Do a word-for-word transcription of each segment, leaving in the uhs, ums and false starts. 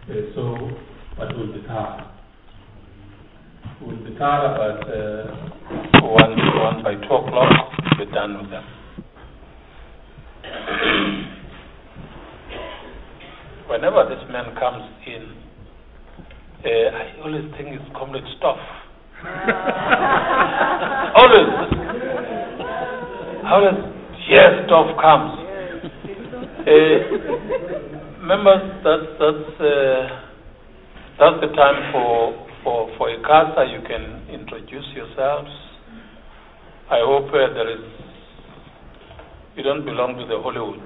Uh, so, but we'll be thorough. We'll be thorough, but uh, one, one by two o'clock, we'll be done with them. Whenever this man comes in, uh, I always think it's Comrade Stoff. always. Always, yes, Stoff comes. Uh, members, that's, that's, uh, that's the time for, for, for ICASA. You can introduce yourselves. I hope uh, there is, you don't belong to the Hollywood.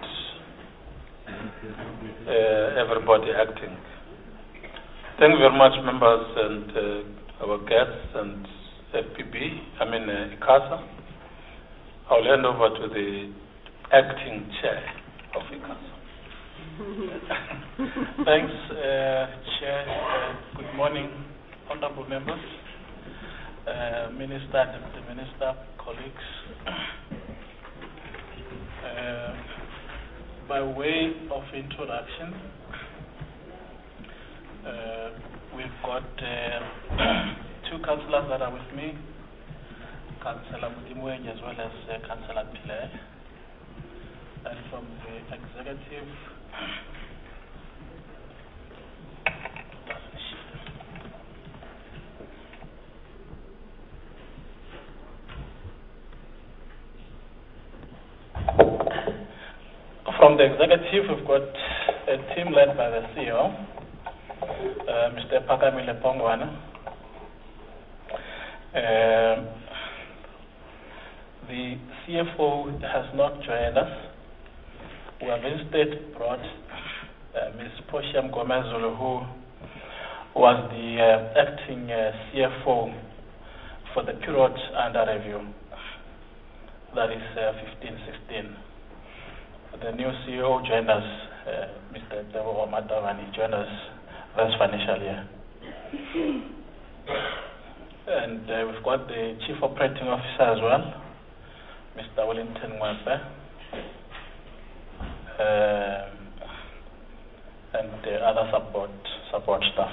Uh, everybody acting. Thank you very much, members and uh, our guests and F P B, I mean uh, ICASA. I'll hand over to the acting chair of ICASA. Thanks, uh, Chair. Uh, good morning, honorable members, uh, Minister, Deputy Minister, colleagues. Uh, by way of introduction, uh, we've got uh, two councillors that are with me, Councillor Mudimweng as well as uh, Councillor Pile, and from the executive, From the executive, we've got a team led by the C E O, uh, Mister Phakamile Pongwana. Uh, the C F O has not joined us. We have instead brought uh, Miz Portia Mgomezulu, who was the uh, acting uh, C F O for the period under review, that is uh, fifteen sixteen. The new C E O joined us, uh, Mister Debo Omadavani, joined us last financial year. And uh, we've got the Chief Operating Officer as well, Mister Wellington Mwembe, uh, and the other support, support staff.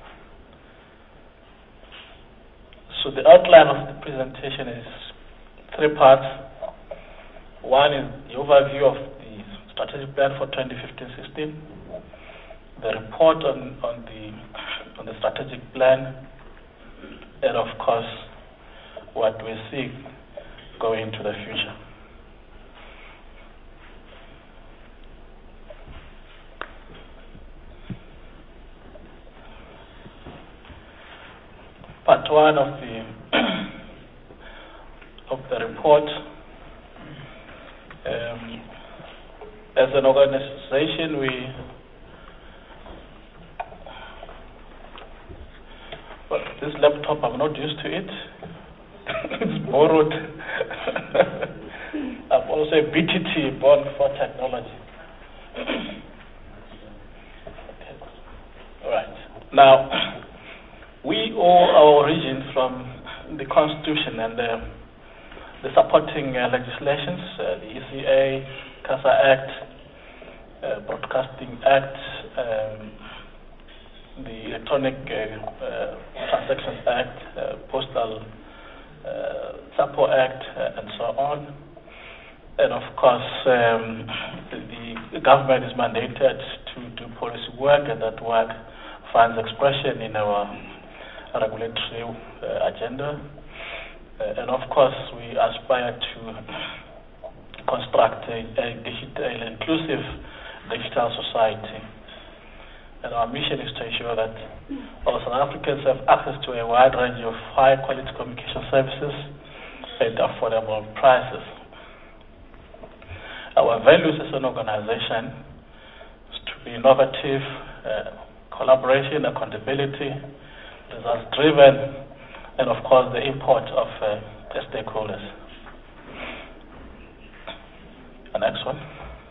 So the outline of the presentation is three parts. One is the overview of strategic plan for twenty fifteen sixteen, the report on, on the on the strategic plan, and of course what we see going into the future. Part one of the of the report. Um, As an organization, we well, this laptop, I'm not used to it. It's borrowed. I'm also a B T T, born for technology. Okay. All right. Now, we owe our origin from the Constitution and the, the supporting uh, legislations, uh, the E C A, CASA Act, uh, Broadcasting Act, um, the Electronic uh, uh, Transactions Act, uh, Postal uh, SAPO Act, uh, and so on. And of course, um, the, the government is mandated to do policy work, and that work finds expression in our regulatory uh, agenda. Uh, and of course, we aspire to construct a, a digital, inclusive digital society. And our mission is to ensure that all South Africans have access to a wide range of high-quality communication services at affordable prices. Our values as an organization is to be innovative, uh, collaboration, accountability, results-driven, and of course the import of uh, the stakeholders. The next one.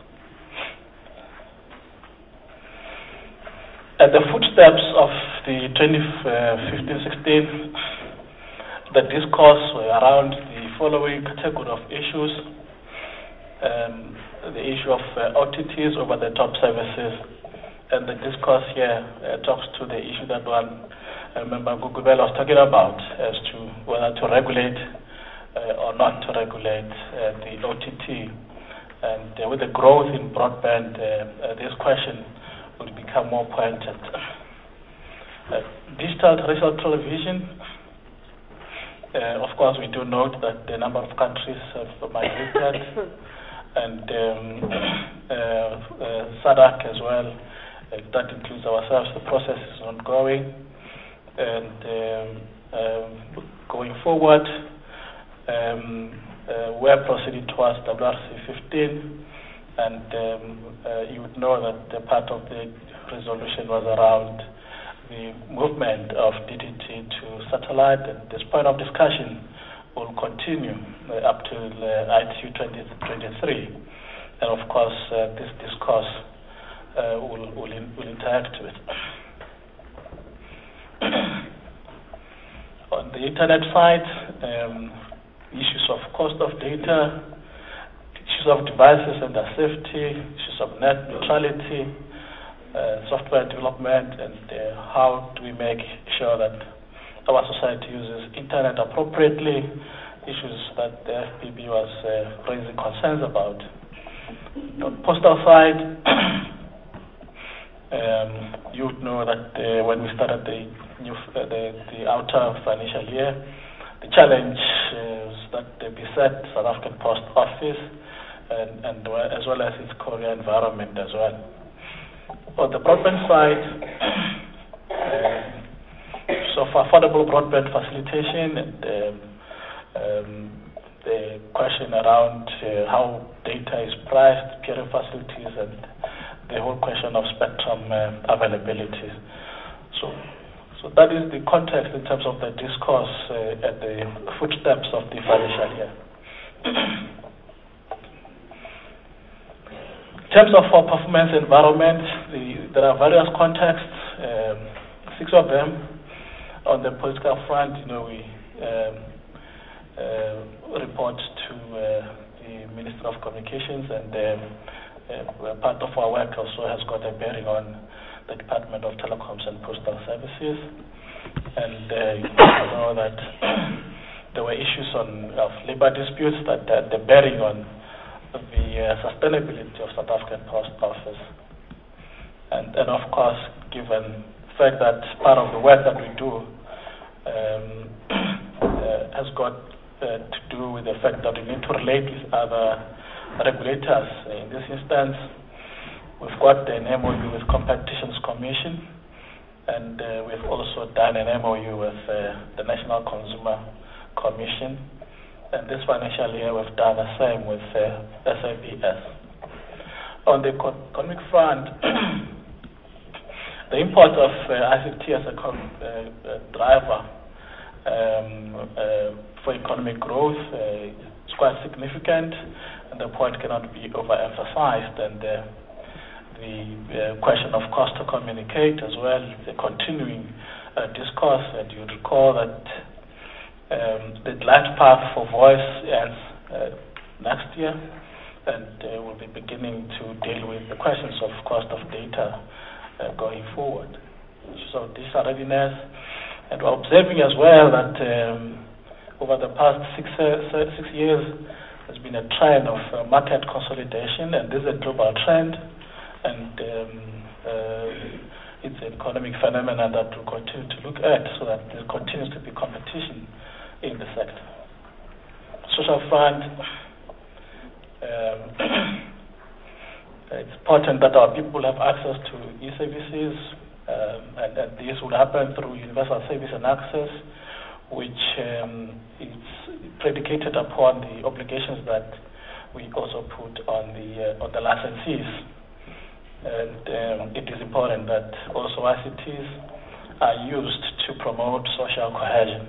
At the footsteps of the twenty fifteen sixteen, the discourse were around the following category of issues. Um, the issue of uh, O T Ts, over-the-top services, and the discourse here uh, talks to the issue that one uh, member Gugubela was talking about as to whether to regulate uh, or not to regulate uh, the O T T. And uh, with the growth in broadband, uh, uh, this question will become more pointed. Uh, digital terrestrial television, uh, of course, we do note that the number of countries have migrated, and um, uh, uh, SADC as well. Uh, that includes ourselves. The process is ongoing, and um, uh, going forward, um, uh, we're proceeding towards W R C fifteen, and um, uh, you would know that the part of the resolution was around the movement of D T T to satellite, and this point of discussion will continue uh, up to uh, I T U twenty twenty-three, and of course uh, this discourse uh, will, will, in, will interact with. On the internet side, um, issues of cost of data, issues of devices and their safety, issues of net neutrality, Uh, software development, and uh, how do we make sure that our society uses internet appropriately, issues that the F P B was uh, raising concerns about. On the postal side, um, you would know that uh, when we started the new uh, the, the outer financial year, the challenge is that the beset South African Post Office and, and as well as its courier environment as well. On the broadband side, uh, so for affordable broadband facilitation and um, um, the question around uh, how data is priced, peering facilities, and the whole question of spectrum uh, availability. So, so that is the context in terms of the discourse uh, at the footsteps of the financial year. In terms of our performance environment, the, there are various contexts, um, six of them. On the political front, you know, we um, uh, report to uh, the Minister of Communications, and um, uh, part of our work also has got a bearing on the Department of Telecoms and Postal Services. And uh, you know that there were issues on of labor disputes that had the bearing on the uh, sustainability of South African Post Office. And, and of course, given the fact that part of the work that we do um, uh, has got uh, to do with the fact that we need to relate with other regulators. In this instance, we've got an M O U with Competitions Commission, and uh, we've also done an M O U with uh, the National Consumer Commission. And this financial year, we've done the same with uh, S A B S. On the economic front, the import of uh, I C T as a uh, uh, driver um, uh, for economic growth uh, is quite significant, and the point cannot be overemphasized. And uh, the uh, question of cost to communicate as well, the continuing uh, discourse. And you recall that Um, the glide path for voice ends uh, next year, and uh, we'll be beginning to deal with the questions of cost of data uh, going forward. So digital readiness, and we're observing as well that um, over the past six, uh, six years there's been a trend of uh, market consolidation, and this is a global trend, and um, uh, it's an economic phenomenon that we'll continue to look at, so that there continues to be competition in the sector. Social front, um, it's important that our people have access to e-services, um, and, and this will happen through universal service and access, which um, is predicated upon the obligations that we also put on the uh, on the licensees. And um, it is important that also I C Ts are used to promote social cohesion.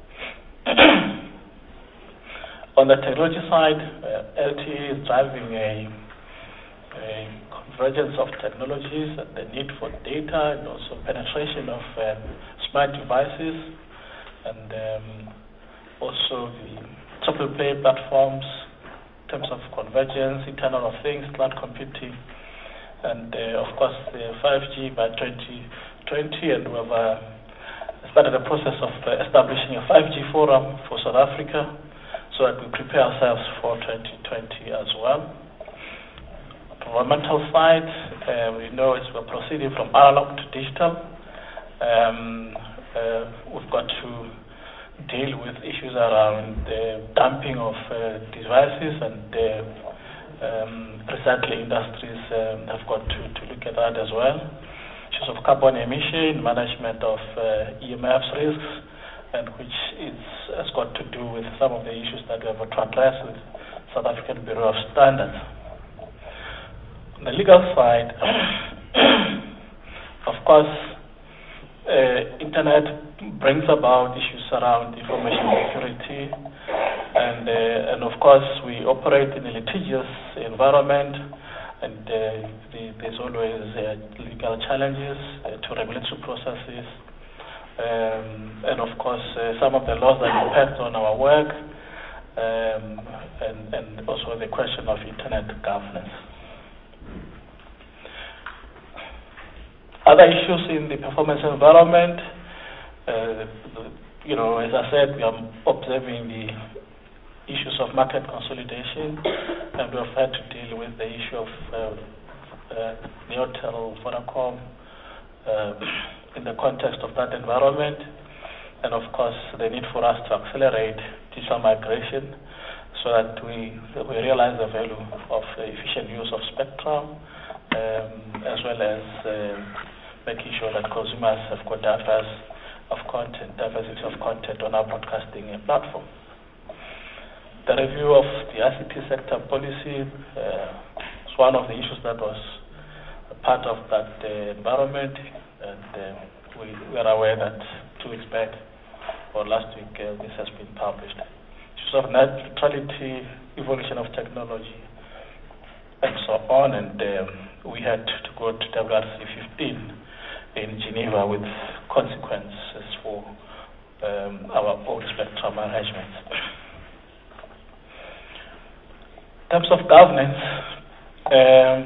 On the technology side, uh, L T E is driving a, a convergence of technologies, and the need for data, and also penetration of uh, smart devices, and um, also the triple play platforms in terms of convergence, Internet of Things, cloud computing, and uh, of course uh, five G by twenty twenty, and we've uh, started the process of uh, establishing a five G forum for South Africa so that we prepare ourselves for twenty twenty as well. From a mental side, uh, we know it's, we're proceeding from analog to digital. Um, uh, we've got to deal with issues around the dumping of uh, devices, and uh, um, recently industries um, have got to, to look at that as well. Issues of carbon emission, management of uh, E M Fs risks, and which is, has got to do with some of the issues that we have to address with South African Bureau of Standards. On the legal side, of course, Uh, internet brings about issues around information security, and uh, and of course we operate in a litigious environment, and uh, the, there's always uh, legal challenges uh, to regulatory processes, um, and of course uh, some of the laws that impact on our work, um, and, and also the question of internet governance. Other issues in the performance environment, uh, you know, as I said, we are observing the issues of market consolidation, and we have had to deal with the issue of uh, uh, Neotel, Vodacom, uh, in the context of that environment, and of course the need for us to accelerate digital migration so that we, we realize the value of the efficient use of spectrum, um, as well as uh, making sure that consumers have got diverse of content, diversity of content on our broadcasting platform. The review of the I C T sector policy uh, is one of the issues that was a part of that uh, environment, and uh, we, we are aware that two weeks back or last week uh, this has been published. Issues of net neutrality, evolution of technology, and so on, and um, we had to go to W R C fifteen in Geneva with consequences for um, our own spectrum arrangements. In terms of governance, um,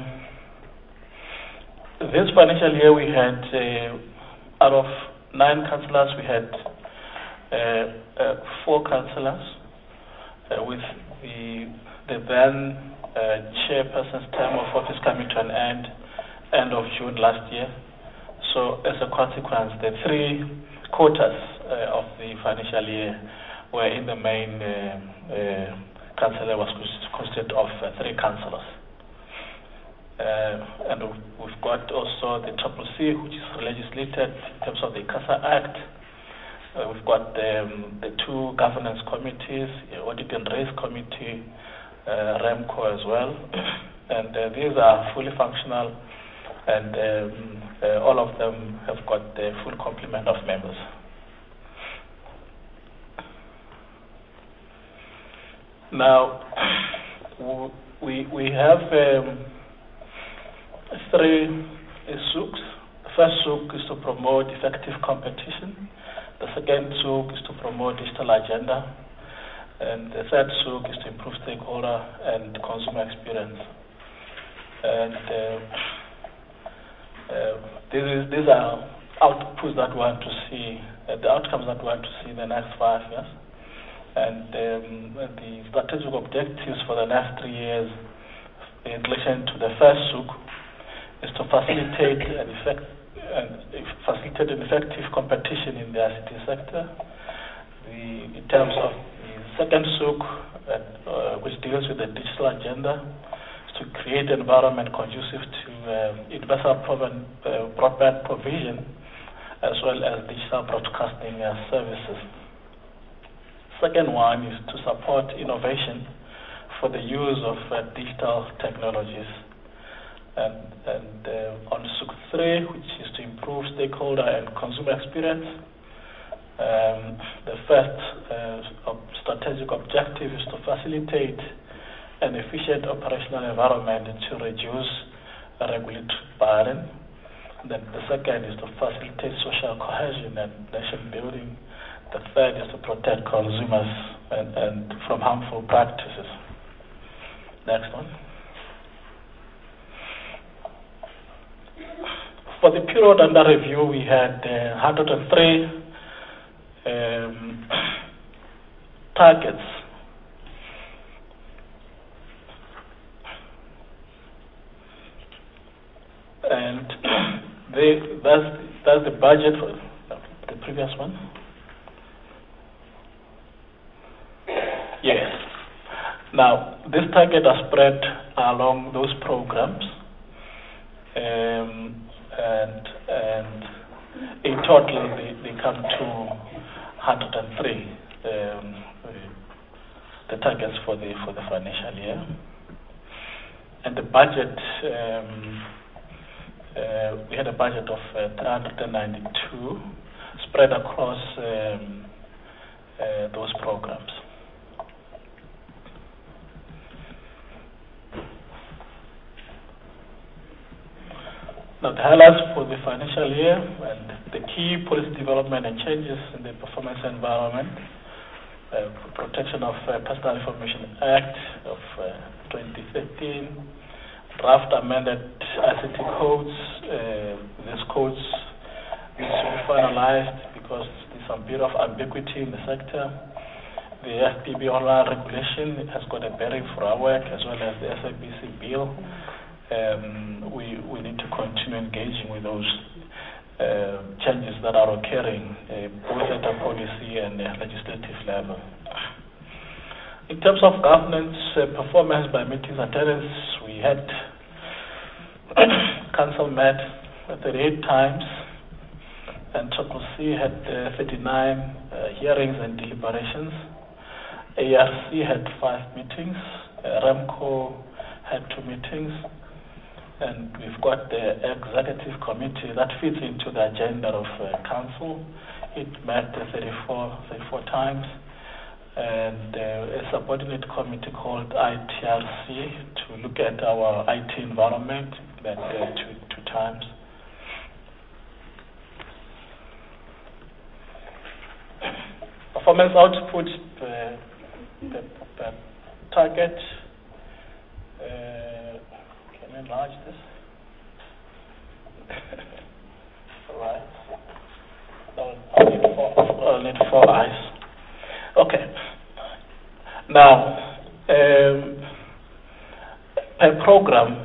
this financial year we had, uh, out of nine councillors, we had uh, uh, four councillors, uh, with the, the then uh, chairperson's term of office coming to an end, end of June last year. So as a consequence, the three quarters uh, of the financial year were in the main uh, uh, council was consisted of uh, three councillors. Uh, and we've got also the Triple C, which is legislated in terms of the CASA Act. Uh, we've got um, the two governance committees, the Audit and Risk Committee, uh, REMCO as well. And uh, these are fully functional, and um, uh, all of them have got the full complement of members. Now, we we have um, three S O Ks. The first S O K is to promote effective competition. The second S O K is to promote digital agenda, and the third S O K is to improve stakeholder and consumer experience. And uh, uh, these, is, these are outputs that we want to see, uh, the outcomes that we want to see in the next five years. And um, the strategic objectives for the next three years in relation to the first S O K is to facilitate an, effect, and facilitate an effective competition in the I C T sector. The, in terms of the second S O K, uh, uh, which deals with the digital agenda, to create an environment conducive to uh, universal broadband, uh, broadband provision, as well as digital broadcasting uh, services. Second one is to support innovation for the use of uh, digital technologies. And, and uh, on S O K three, which is to improve stakeholder and consumer experience, um, the first uh, strategic objective is to facilitate an efficient operational environment to reduce regulatory burden. Then the second is to facilitate social cohesion and nation building. The third is to protect consumers and, and from harmful practices. Next one. For the period under review, we had uh, one hundred three um, targets. And they, that's, that's the budget for the previous one. Yes. Now, this target are spread along those programs. Um, and, and in total, they, they come to one hundred three, um, the targets for the, for the financial year. And the budget, um, Uh, we had a budget of uh, three hundred ninety-two spread across um, uh, those programs. Now, the highlights for the financial year and the key policy development and changes in the performance environment, uh, Protection of uh, Personal Information Act of uh, twenty thirteen, draft amended I C T codes. Uh, these codes need to be finalized because there's some bit of ambiguity in the sector. The F P B online regulation has got a bearing for our work, as well as the S A B C bill. Um, we, we need to continue engaging with those uh, changes that are occurring, uh, both at a policy and a legislative level. In terms of governance uh, performance by meetings attendance, we had Council met thirty-eight times, and Triple C had uh, thirty-nine uh, hearings and deliberations. A R C had five meetings. Uh, REMCO had two meetings, and we've got the executive committee that fits into the agenda of uh, council. It met uh, thirty-four, thirty-four times. And uh, a subordinate committee called I T R C to look at our I T environment, that uh, two, two times. Performance output per, per, per target. Uh, can I enlarge this? All right. I'll need four, I'll need four eyes. Okay. Now, um, per program,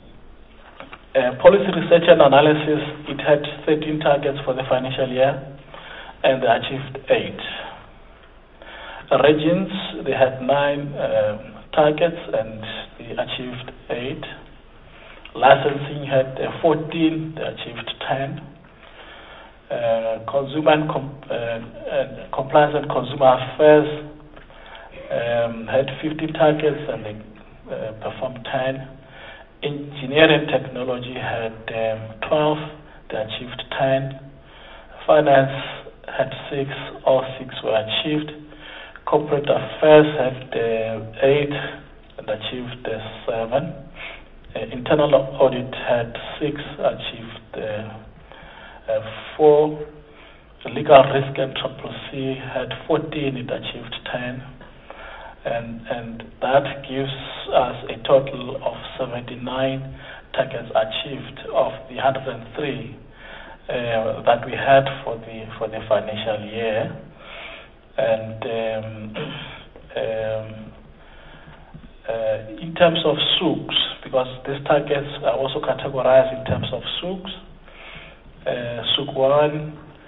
uh, policy research and analysis, it had thirteen targets for the financial year, and they achieved eight. Regions, they had nine um, targets, and they achieved eight. Licensing had uh, fourteen, they achieved ten. Uh, consumer and com uh, uh, compliance and consumer affairs um, had fifty targets, and they uh, performed ten. Engineering technology had um, twelve, they achieved ten. Finance had six, all six were achieved. Corporate affairs had uh, eight and achieved uh, seven. Uh, internal audit had six, achieved uh, Uh, four. Legal risk and Triple C had fourteen, it achieved ten, and and that gives us a total of seventy-nine targets achieved of the one hundred three uh, that we had for the for the financial year. And um, um, uh, in terms of S O Ks, because these targets are also categorized in terms of S O Ks. Uh, S O C one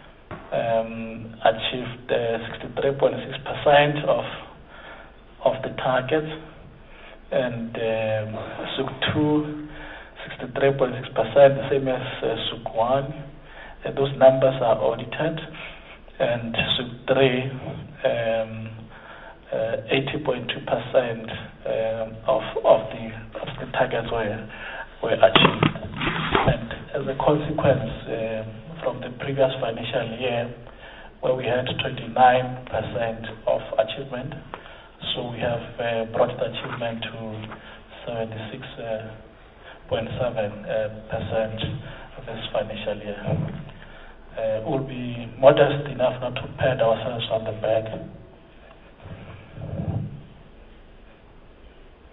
um, achieved sixty-three point six percent of of the targets, and um, S O C two, sixty-three point six percent, the same as uh, S O C one. Uh, those numbers are audited, and S O C three, um, uh, eighty point two percent um, of of the of the targets were were achieved. And as a consequence, uh, from the previous financial year, where we had twenty-nine percent of achievement, so we have uh, brought the achievement to seventy-six point seven percent of this financial year. Uh, we'll be modest enough not to pat ourselves on the back.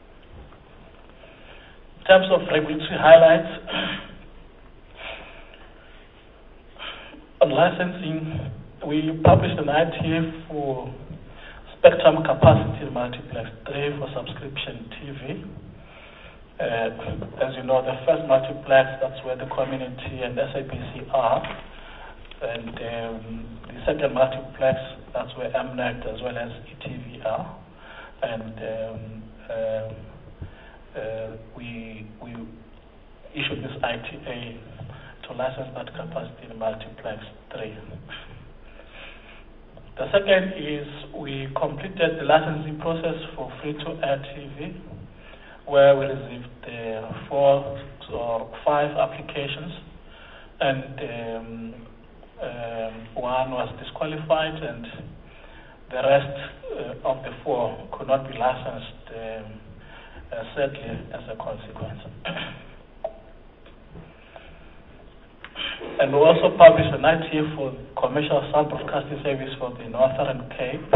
In terms of regulatory highlights, on licensing, we published an I T A for spectrum capacity multiplex three for subscription T V. Uh, as you know, the first multiplex, that's where the community and S A B C are. And um, the second multiplex, that's where Mnet as well as E T V are. And um, uh, uh, we, we issued this I T A to license that capacity in multiplex three. The second is we completed the licensing process for free-to-air T V, where we received uh, four or five applications, and um, um, one was disqualified, and the rest uh, of the four could not be licensed, um, uh, sadly, as a consequence. And we also published an I T A for commercial sound broadcasting service for the Northern Cape.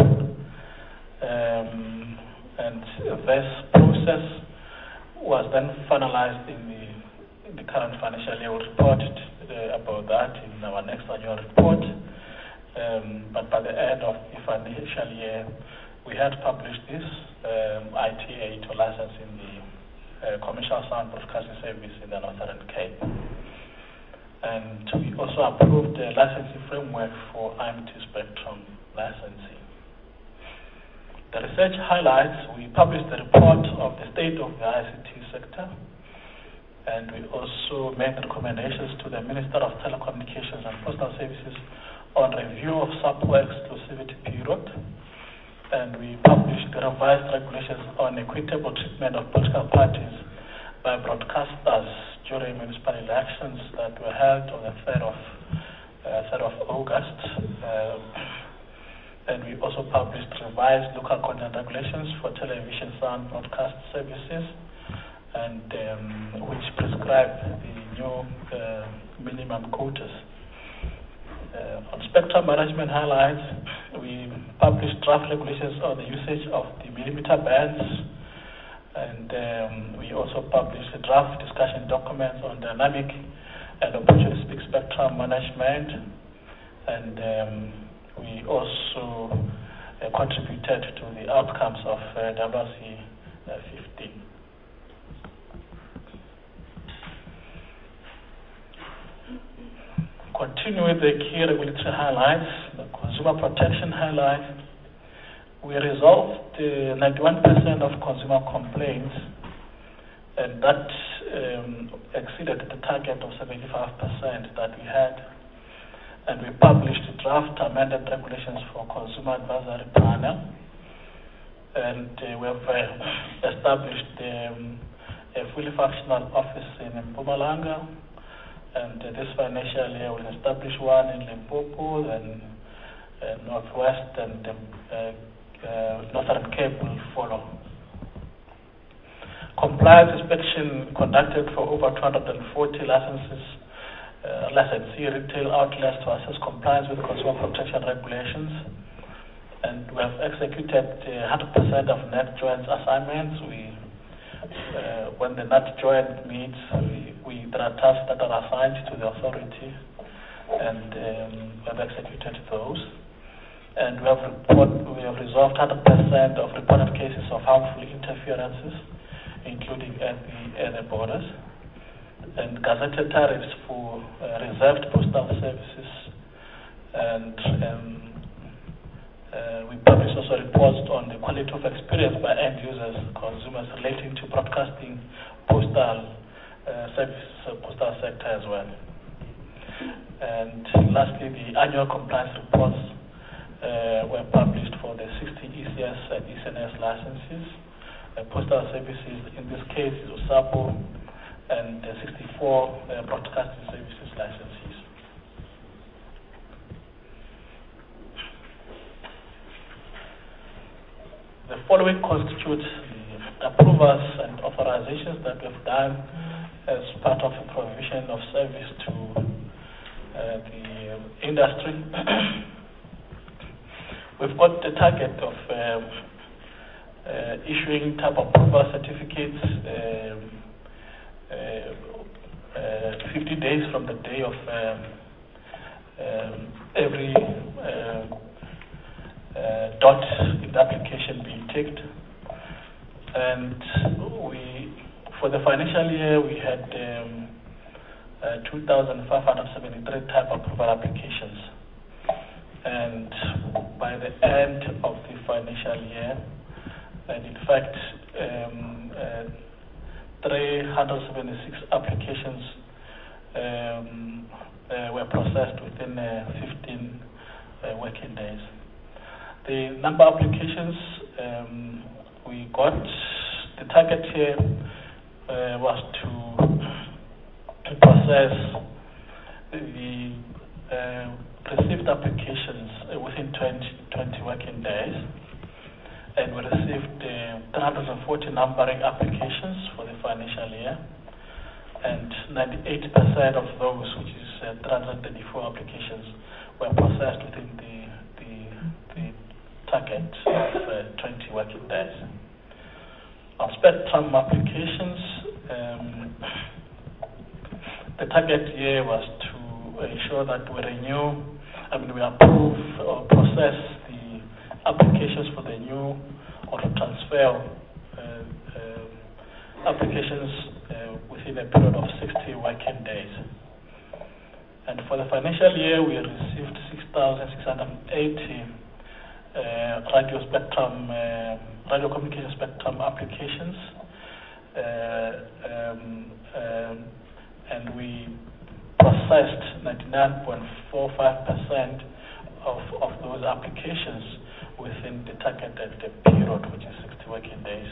Um, and this process was then finalized in the, in the current financial year. We reported uh, about that in our next annual report. Um, but by the end of the financial year, we had published this um, I T A to license in the uh, commercial sound broadcasting service in the Northern Cape. And we also approved the licensing framework for I M T spectrum licensing. The research highlights, we published the report of the state of the I C T sector, and we also made recommendations to the Minister of Telecommunications and Postal Services on review of sub-war exclusivity period, and we published the revised regulations on equitable treatment of political parties by broadcasters during municipal elections that were held on the third of, uh, third of August. Uh, and we also published revised local content regulations for television sound broadcast services, and um, which prescribe the new uh, minimum quotas. Uh, on spectrum management highlights, we published draft regulations on the usage of the millimeter bands, and um, we also published a draft discussion documents on dynamic and opportunistic spectrum management, and um, we also uh, contributed to the outcomes of uh, W C fifteen. Continue with the key regulatory highlights, the consumer protection highlights. We resolved uh, ninety-one percent of consumer complaints, and that um, exceeded the target of seventy-five percent that we had. And we published draft amended regulations for consumer advisory panel, and uh, we have uh, established um, a fully functional office in Mpumalanga, and uh, this financial year we'll establish one in Limpopo, and uh, Northwest, and um, uh, Uh, Northern Cape will follow. Compliance inspection conducted for over two hundred forty licenses, uh, licensee retail outlets to assess compliance with consumer protection regulations, and we have executed uh, one hundred percent of net joint assignments. We, uh, when the net joint meets, we, we there are tasks that are assigned to the authority, and um, we have executed those. And we have, report, we have resolved one hundred percent of reported cases of harmful interferences, including at the, at the borders, and gazetted tariffs for uh, reserved postal services. And um, uh, we publish also reports on the quality of experience by end users, consumers relating to broadcasting postal uh, services, uh, postal sector as well. And lastly, the annual compliance reports Uh, were published for the sixty E C S and E C N S licenses, uh, postal services, in this case is USAPO, and uh, sixty-four uh, broadcasting services licenses. The following constitute the approvals and authorizations that we've done as part of the provision of service to uh, the industry. We've got the target of um, uh, issuing type approval certificates um, uh, uh, fifty days from the day of um, um, every uh, uh, dot in the application being ticked. And we, for the financial year, we had um, uh, two thousand five hundred seventy-three type approval applications. And by the end of the financial year, and in fact, um, uh, three hundred seventy-six applications um, uh, were processed within uh, fifteen uh, working days. The number of applications um, we got, the target here uh, was to, to process the uh, received applications uh, within twenty, twenty working days, and we received uh, three hundred forty numbering applications for the financial year, and ninety-eight percent of those, which is uh, three hundred thirty-four applications, were processed within the, the, the target of uh, twenty working days. Our spectrum applications, um, the target year was to ensure that we renew, I mean we approve or process the applications for the new or to transfer uh, uh, applications uh, within a period of sixty working days. And for the financial year, we received six thousand six hundred eighty uh, radio spectrum, uh, radio communication spectrum applications, uh, um, um, and we processed ninety-nine point four five percent of, of those applications within the targeted period, which is sixty working days.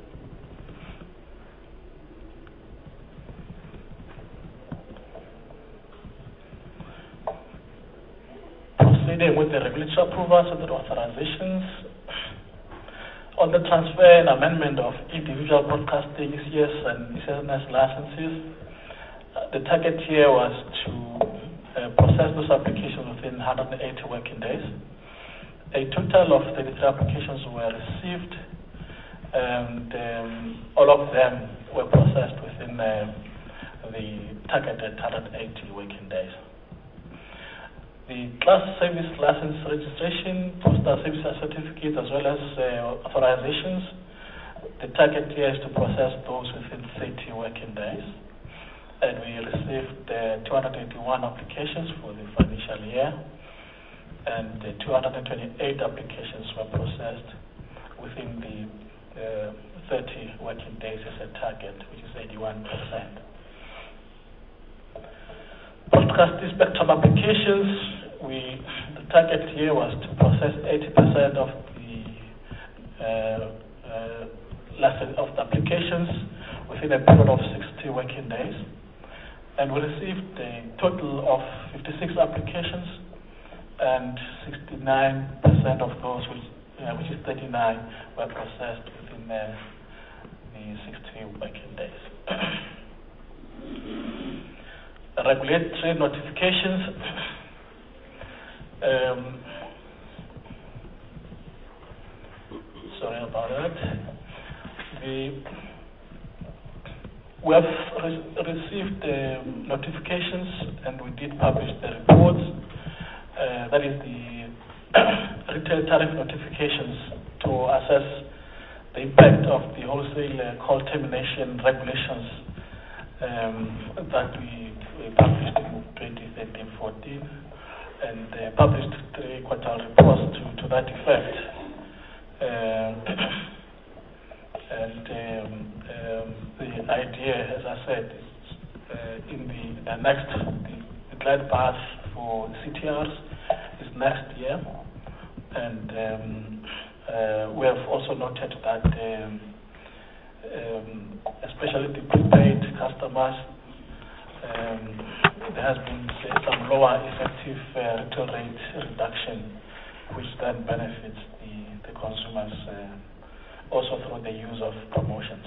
Proceeding with the regulatory approvals and the authorizations. On the transfer and amendment of individual broadcasting C S and C S N S licenses, uh, the target here was to uh, process those applications within one hundred eighty working days. A total of thirty-three applications were received, and um, all of them were processed within uh, the targeted one hundred eighty working days. The class service license registration, postal service certificates, as well as uh, authorizations, the target here is to process those within thirty working days. And we received uh, two hundred eighty-one applications for the financial year, and uh, two hundred twenty-eight applications were processed within the uh, thirty working days as a target, which is eighty-one percent. Broadcast spectrum applications, we, the target here was to process eighty percent of the uh, uh, lesson of the applications within a period of sixty working days. And we received a total of fifty-six applications, and sixty-nine percent of those, which, uh, which is thirty-nine, were processed within uh, the sixty working days. Regulatory notifications. Um, sorry about that. The, we have re received uh, notifications, and we did publish the reports. Uh, that is the retail tariff notifications to assess the impact of the wholesale uh, call termination regulations um, that we, we published in twenty thirteen fourteen, and uh, published three quarterly reports to, to that effect. Uh, and um, um, the idea, as I said, is uh, in the, the next, the, the glide path for C T Rs is next year. And um, uh, we have also noted that um, um, especially the prepaid customers, um, there has been say, some lower effective uh, retail rate reduction, which then benefits the, the consumers uh, also through the use of promotions.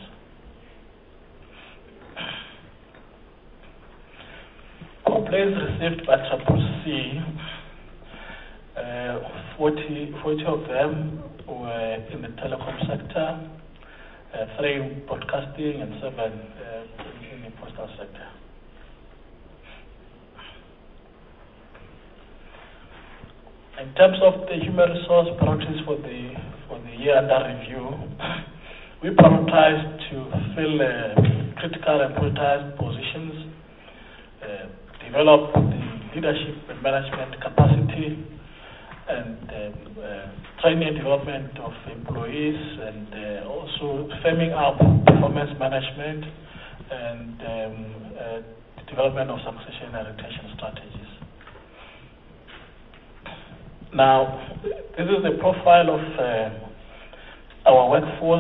Complaints received by Triple C, uh, forty, forty of them were in the telecom sector, uh, three in broadcasting, and seven uh, in the postal sector. In terms of the human resource priorities for the for the year under review, we prioritize to fill uh, critical and prioritized positions, uh, develop the leadership and management capacity, and uh, uh, training and development of employees, and uh, also firming up performance management and um, uh, the development of succession and retention strategies. Now, this is the profile of uh, our workforce.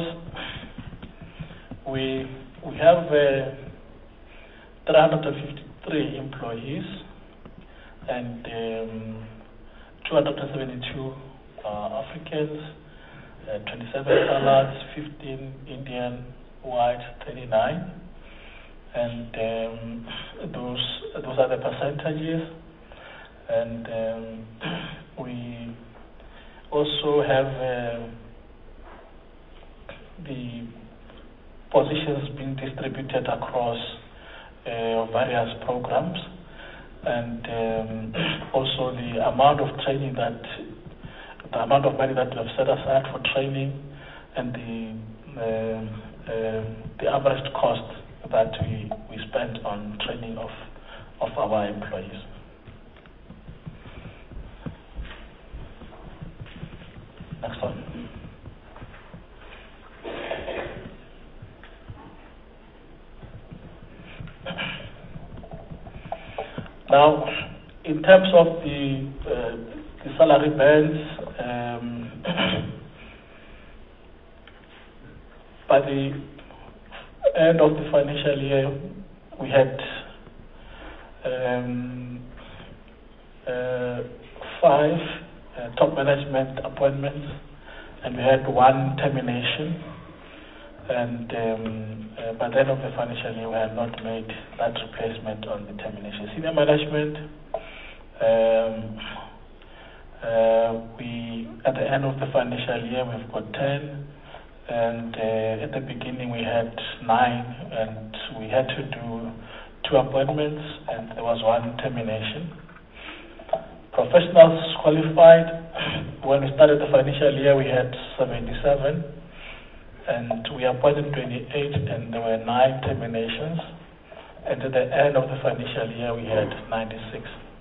We we have uh, three hundred fifty-three employees and um, two hundred seventy-two uh, Africans, uh, twenty-seven Salads, fifteen Indian, white, thirty-nine, and um, those those are the percentages. And um, we also have uh, the positions being distributed across uh, various programs, and um, also the amount of training that, the amount of money that we have set aside for training, and the uh, uh, the average cost that we, we spend on training of, of our employees. Next one. Now, in terms of the, uh, the salary bands, um, by the end of the financial year, we had um, uh, five uh, top management appointments, and we had one termination. And um, uh, by the end of the financial year, we had not made that replacement on the termination. Senior management, um, uh, we at the end of the financial year, we've got ten. And uh, at the beginning we had nine, and we had to do two appointments, and there was one termination. Professionals qualified, when we started the financial year we had seventy-seven, and we appointed twenty-eight, and there were nine terminations. And at the end of the financial year we had ninety-six.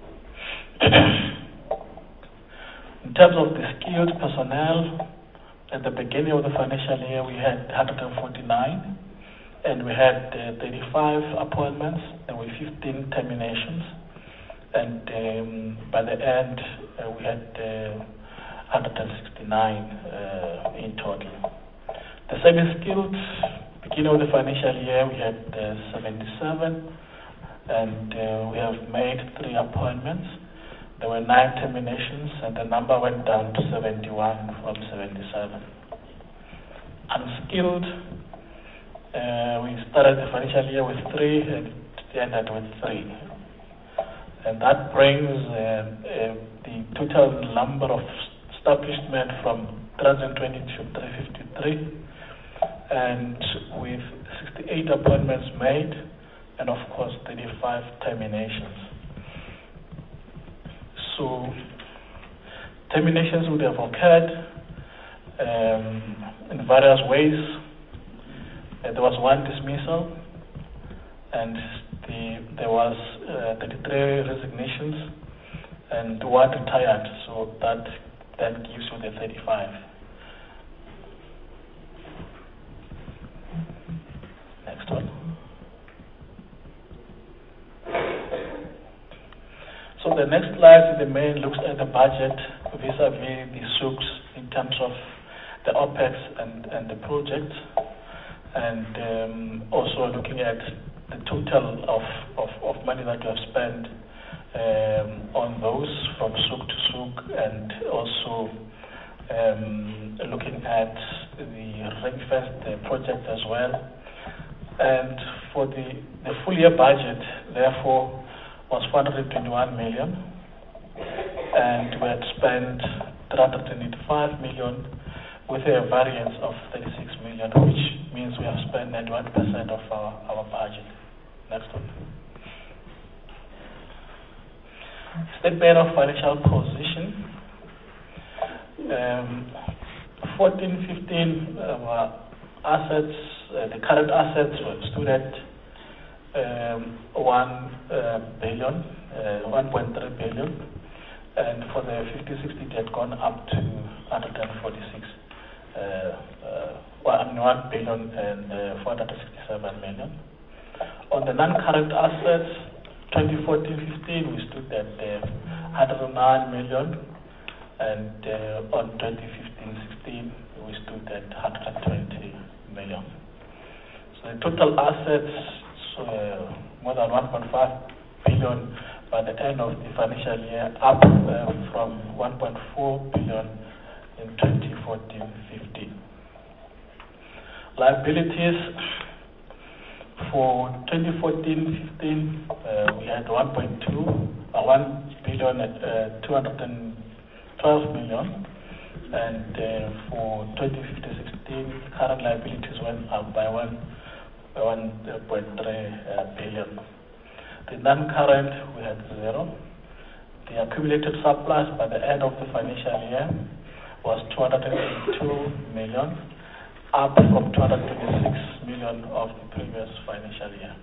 In terms of the skilled personnel, at the beginning of the financial year, we had one hundred forty-nine, and we had uh, thirty-five appointments. There were fifteen terminations, and um, by the end, uh, we had uh, one hundred sixty-nine uh, in total. The semi-skilled, beginning of the financial year, we had uh, seventy-seven, and uh, we have made three appointments. There were nine terminations, and the number went down to seventy-one from seventy-seven. Unskilled, uh, we started the financial year with three, and it ended with three. And that brings uh, uh, the total number of establishment from three thousand twenty to three hundred fifty-three, and with sixty-eight appointments made, and of course thirty-five terminations. So terminations would have occurred um, in various ways. Uh, there was one dismissal, and the, there was uh, thirty-three resignations, and one retired. So that that gives you the thirty-five. Next one. So the next slide, the main looks at the budget vis-a-vis the S U Ks in terms of the OPEX and, and the project, and um, also looking at the total of, of, of money that we have spent um, on those from S U K to S U K, and also um, looking at the ring-fenced project as well. And for the, the full year budget, therefore, was four hundred twenty-one million, and we had spent three hundred eighty-five million with a variance of thirty-six million, which means we have spent ninety-one percent of our, our budget. Next one. Statement of financial position. Um, fourteen fifteen uh, assets, uh, the current assets were stood at um, one uh, billion, uh, one point three billion, and for the fifteen sixteen it had gone up to one hundred forty-six, uh, uh, well, I mean one billion and uh, four hundred sixty-seven million. On the non-current assets, twenty fourteen fifteen we stood at uh, one hundred nine million, and uh, on twenty fifteen sixteen we stood at one hundred twenty million. So the total assets uh, more than one point five billion by the end of the financial year, up uh, from one point four billion in twenty fourteen fifteen. Liabilities for twenty fourteen fifteen, uh, we had one point two, uh, one billion at uh, two hundred twelve million, and uh, for twenty fifteen sixteen, current liabilities went up by one point three uh, billion. The non-current, we had zero. The accumulated surplus by the end of the financial year was two hundred eighty-two million, up from two hundred twenty-six million of the previous financial year.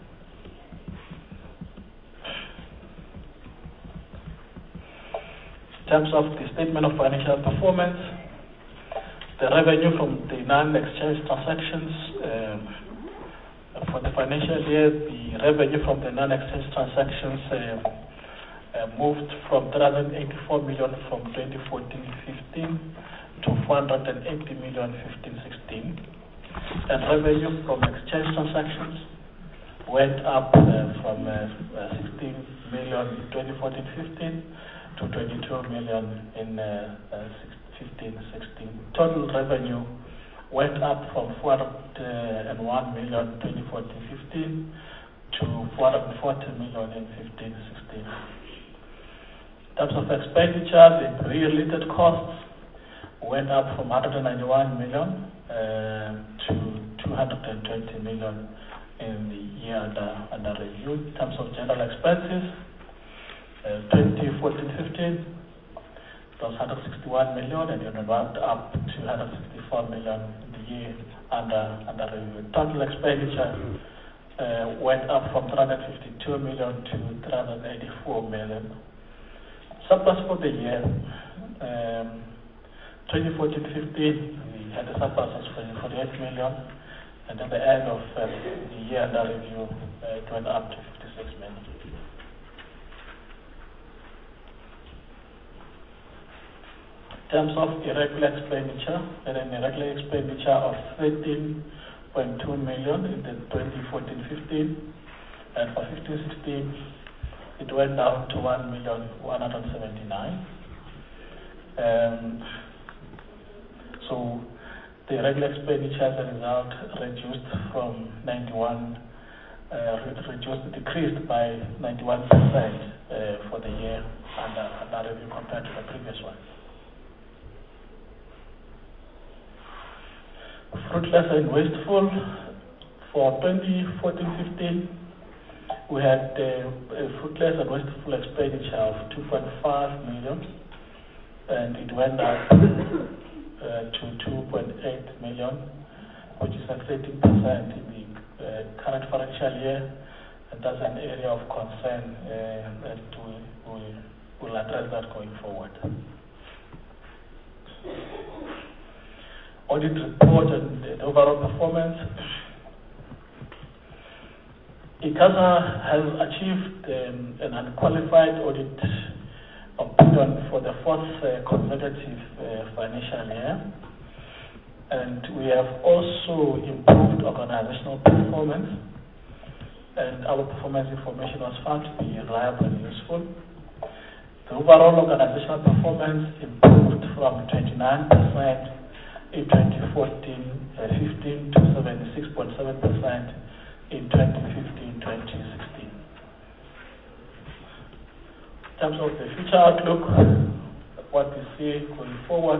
In terms of the statement of financial performance, the revenue from the non-exchange transactions um, for the financial year, the revenue from the non-exchange transactions uh, uh, moved from three hundred eighty-four million from twenty fourteen fifteen to four hundred eighty million fifteen sixteen. And revenue from exchange transactions went up uh, from uh, uh, sixteen million in twenty fourteen fifteen to twenty-two million in uh, uh, fifteen sixteen. Total revenue went up from four hundred one million in twenty fourteen fifteen to four hundred forty million in fifteen sixteen. In terms of expenditure, the employee-related costs went up from one hundred ninety-one million uh, to two hundred twenty million in the year under, under review. In terms of general expenses, uh, twenty fourteen fifteen, it was one hundred sixty-one million, and it went up to one hundred sixty-four million in the year under, under review. Total expenditure uh, went up from three hundred fifty-two million to three hundred eighty-four million. Surplus for the year, um, twenty fourteen fifteen, we had a surplus of forty-eight million, and at the end of uh, the year under review, uh, it went up to fifty-six million. In terms of irregular expenditure, we had an irregular expenditure of thirteen point two million in the twenty fourteen fifteen, and for fifteen sixteen, it went down to one million one hundred seventy-nine. Um, so the regular expenditure as a result reduced from ninety-one, uh, reduced, decreased by ninety-one percent uh, for the year under, under review compared to the previous one. Fruitless and wasteful, for twenty fourteen fifteen, we had uh, a fruitless and wasteful expenditure of two point five million, and it went up uh, to two point eight million, which is like thirteen percent in the uh, current financial year, and that's an area of concern uh, that we, we will address that going forward. Audit report and the overall performance. ICASA has achieved um, an unqualified audit opinion for the fourth uh, consecutive uh, financial year, and we have also improved organizational performance, and our performance information was found to be reliable and useful. The overall organizational performance improved from twenty-nine percent in twenty fourteen fifteen to seventy-six point seven percent in twenty fifteen twenty sixteen. In terms of the future outlook, what we see going forward,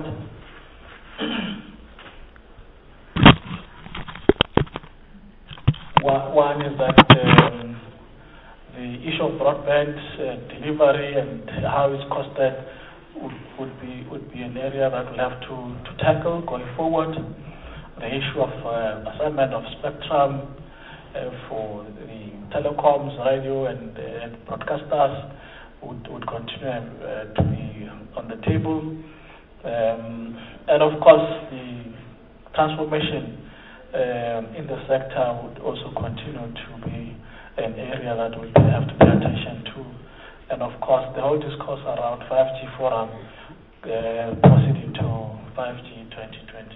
one is that um, the issue of broadband uh, delivery and how it's costed would, would be would be an an area that we'll have to, to tackle going forward. The issue of uh, assignment of spectrum uh, for the telecoms, radio, and, uh, and broadcasters would, would continue uh, to be on the table. Um, and of course, the transformation um, in the sector would also continue to be an area that we have to pay attention to. And of course, the whole discourse around five G forum uh, proceeding to five G twenty twenty.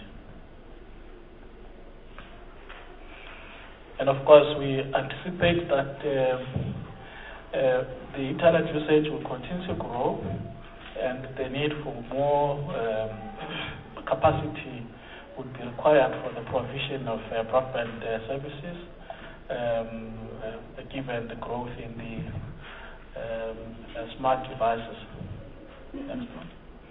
And of course, we anticipate that uh, uh, the internet usage will continue to grow, and the need for more um, capacity would be required for the provision of uh, broadband uh, services, um, uh, given the growth in the um, uh, smart devices. Next one.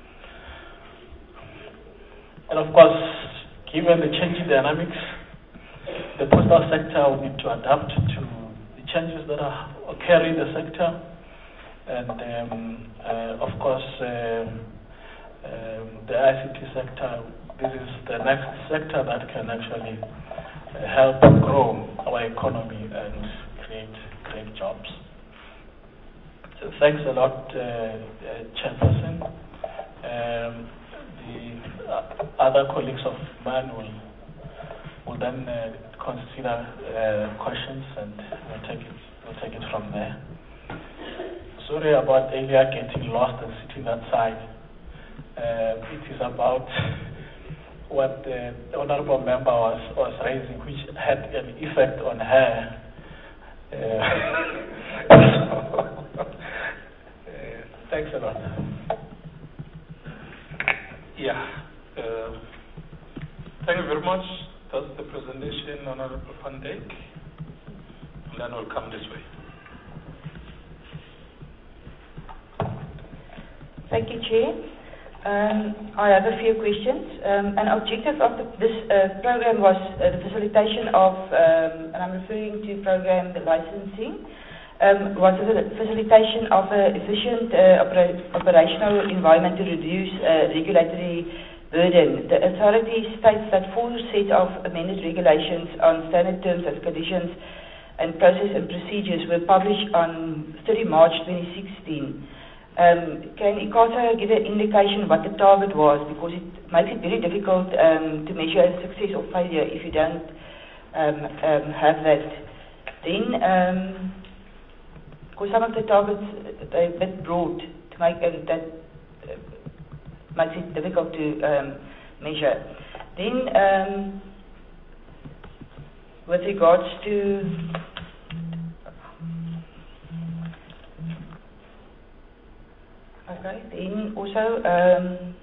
And of course, given the changing dynamics, the postal sector will need to adapt to the changes that are occurring in the sector. And um, uh, of course, um, um, the I C T sector, this is the next sector that can actually uh, help grow our economy and create, create jobs. So thanks a lot, uh, uh, Chairperson. Um, the uh, other colleagues of mine will We'll then uh, consider uh, questions, and we'll take it. We'll take it from there. Sorry about earlier getting lost and sitting outside. Uh, it is about what the honourable member was was raising, which had an effect on her. Uh, so, uh, thanks a lot. Yeah. Uh, thank you very much. That's the presentation, Honorable Van Dijk, and then we'll come this way. Thank you, Chair. Um, I have a few questions. Um, an objective of the, this uh, program was uh, the facilitation of, um, and I'm referring to program the licensing, um, was the facilitation of an efficient uh, opera operational environment to reduce uh, regulatory burden. The authority states that four sets of amended regulations on standard terms and conditions and process and procedures were published on thirtieth of March twenty sixteen. Um, can ICASA give an indication what the target was? Because it makes it very difficult um, to measure success or failure if you don't um, um, have that. Then, um, because some of the targets are a bit broad to make uh, that uh, makes it difficult to um, measure. Then, um, with regards to okay, then also um,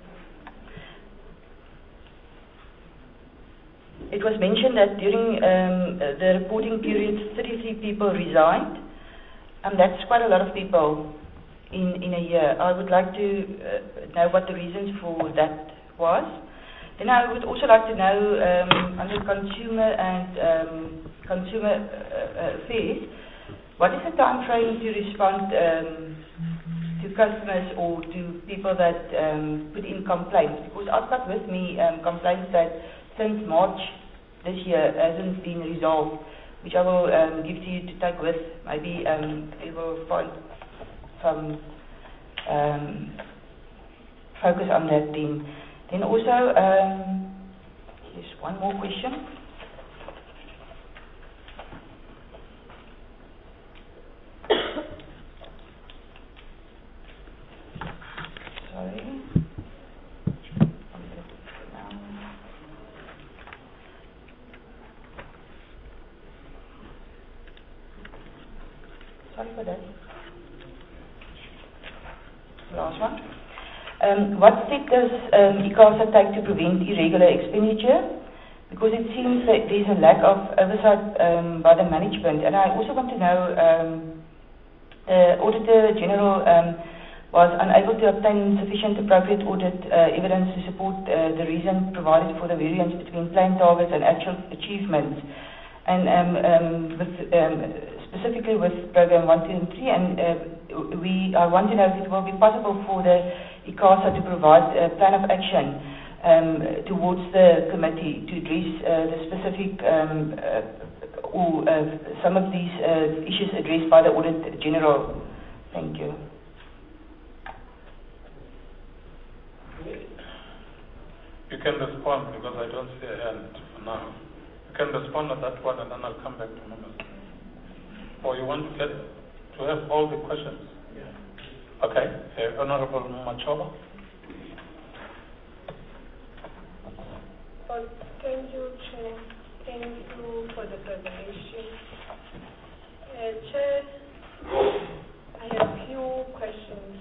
it was mentioned that during um, the reporting period, thirty-three people resigned, and that's quite a lot of people in, in a year. I would like to uh, know what the reasons for that was. Then I would also like to know, um, under consumer and um, consumer uh, affairs, what is the time frame to respond um, to customers or to people that um, put in complaints? Because I've got with me um, complaints that since March this year hasn't been resolved, which I will um, give to you to take with. Maybe um, you will find some um, focus on that thing. Then also, um, here's one more question. Sorry. Sorry for that. Last one. Um, what steps does um, ICASA take to prevent irregular expenditure? Because it seems that there's a lack of oversight um, by the management. And I also want to know, um, the Auditor General um, was unable to obtain sufficient appropriate audit uh, evidence to support uh, the reason provided for the variance between planned targets and actual achievements. and um, um, with, um, specifically with program one, two, and three, and uh, we uh, want to know if it will be possible for the ICASA to provide a plan of action um, towards the committee to address uh, the specific um, uh, or uh, some of these uh, issues addressed by the Auditor General. Thank you. You can respond because I don't see a hand for now. You can respond to that one and then I'll come back to members. Or you want to get to have all the questions? Yeah. Okay. Uh, Honorable Machoba. Oh, thank you, Chair. Thank you for the presentation. Uh, Chair, I have a few questions.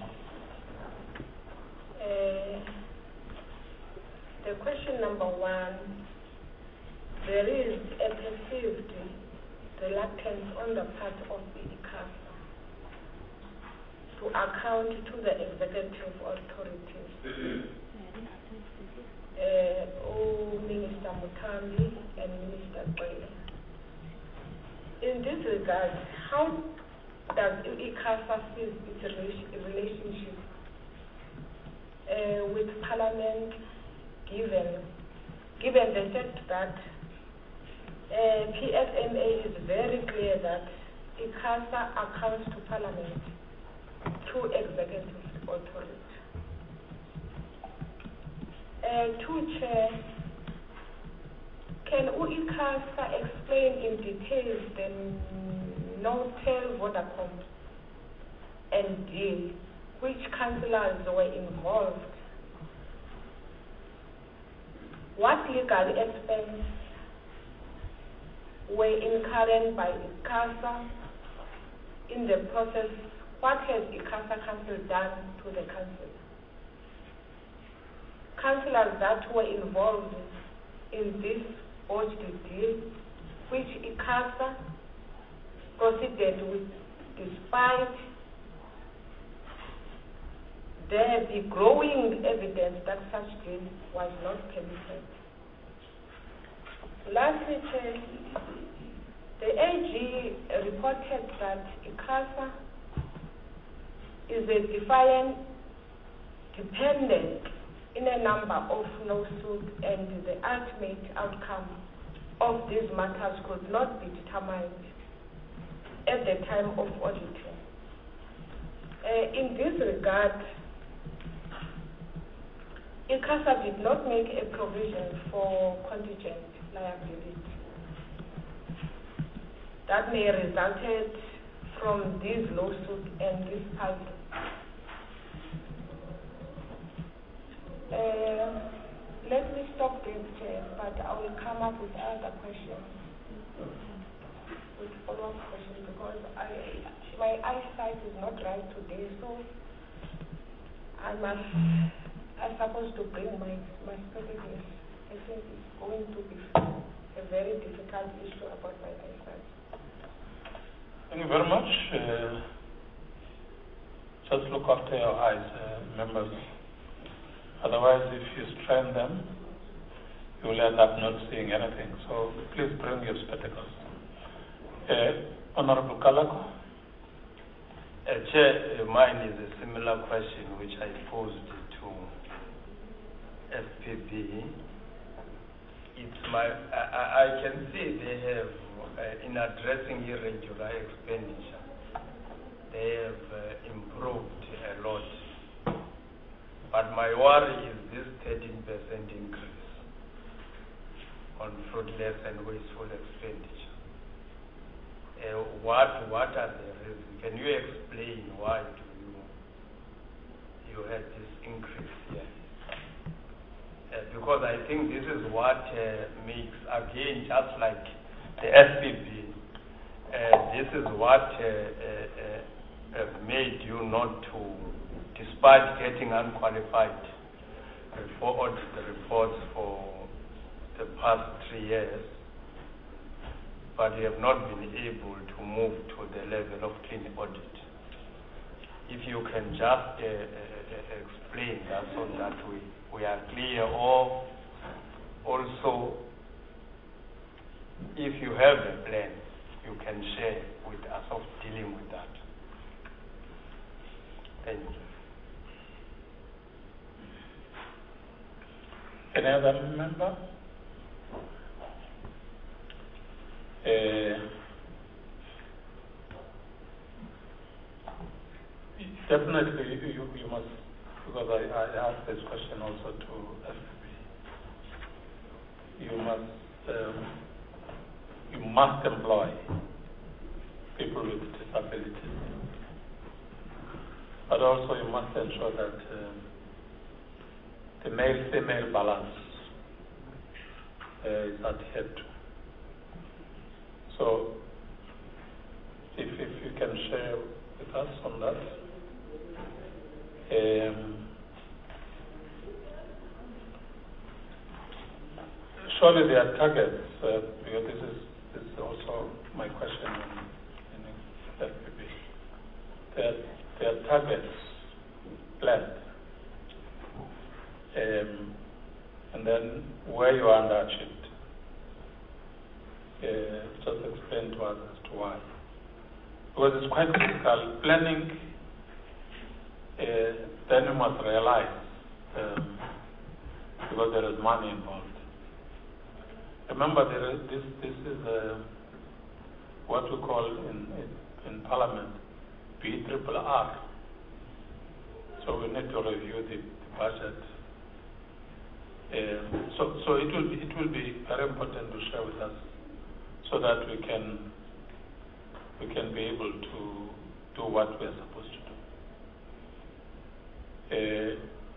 Uh, the question number one, there is a perceived reluctance on the part of the ICASA to account to the executive authorities. Uh, oh, Minister Mutambi and Minister Boyle. In this regard, how does ICASA see its relationship uh, with Parliament, given given the fact that uh, P S M A is very clear that ICASA accounts to Parliament through executive authority? Uh, to Chair, can ICASA explain in detail the Nortel, Vodacom, and deal which councillors were involved? What legal expense were incurred by ICASA in the process? What has ICASA Council done to the council? Councillors that were involved in this forged deal, which ICASA proceeded with despite there be growing evidence that such deal was not permitted. Lastly, Chair, the A G reported that ICASA is a defiant dependent in a number of lawsuits, and the ultimate outcome of these matters could not be determined at the time of auditing. Uh, in this regard, ICASA did not make a provision for contingent liability that may have resulted from these lawsuits and this puzzle. Uh, let me stop there, Chair, but I will come up with other questions, with follow-up questions, because I, my eyesight is not right today, so I must, I'm supposed to bring my, my spectacles. I think it's going to be a very difficult issue about my eyesight. Thank you very much. Uh, just look after your eyes, uh, members. Otherwise, if you strain them, you will end up not seeing anything. So please bring your spectacles. Uh, Honorable Kalako. Uh, Chair, uh, mine is a similar question which I posed to F P B. It's my, I, I can see they have, uh, in addressing irregular expenditure, they have uh, improved a lot. But my worry is this thirteen percent increase on fruitless and wasteful expenditure. Uh, what what are the reasons? Can you explain why do you you had this increase here? Uh, because I think this is what uh, makes, again, just like the S P B, uh, this is what uh, uh, uh, made you not to, despite getting unqualified report, the reports for the past three years, but you have not been able to move to the level of clean audit. If you can just uh, uh, explain that so that we, we are clear, or also if you have a plan, you can share with us of dealing with that. Thank you. Any other member? Uh, definitely, you, you must, because I, I asked this question also to F P B. You must, um, you must employ people with disabilities, but also you must ensure that um, the male-female balance uh, is adhered to. So, if, if you can share with us on that. Um, surely there are targets, uh, because this is, this is also my question in, in F P B. There, there are targets planned, um, and then where you are underachieved. Uh, just explain to us as to why. Because it's quite critical. Planning, uh, then you must realize, um, because there is money involved. Remember, there is, this, this is uh, what we call in, in, in Parliament B triple R. So we need to review the, the budget. Uh, so, so it will be, it will be very important to share with us, so that we can we can be able to do what we are supposed to do.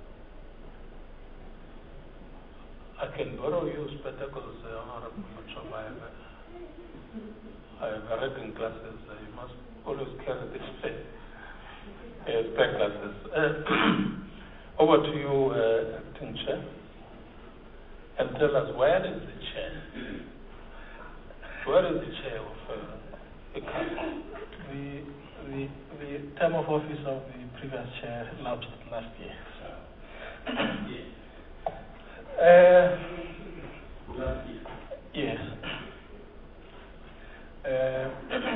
Uh, I can borrow you spectacles, uh, Honorable Muchoma. I have, I have reading glasses. Uh, you must always carry this spec, uh, spec glasses. Uh, over to you, uh, Acting Chair, and tell us, where is the chair? Where is the chair of uh, the council? The, the, the term of office of the previous chair lapsed last year. So. Uh, last year? Yes. Uh,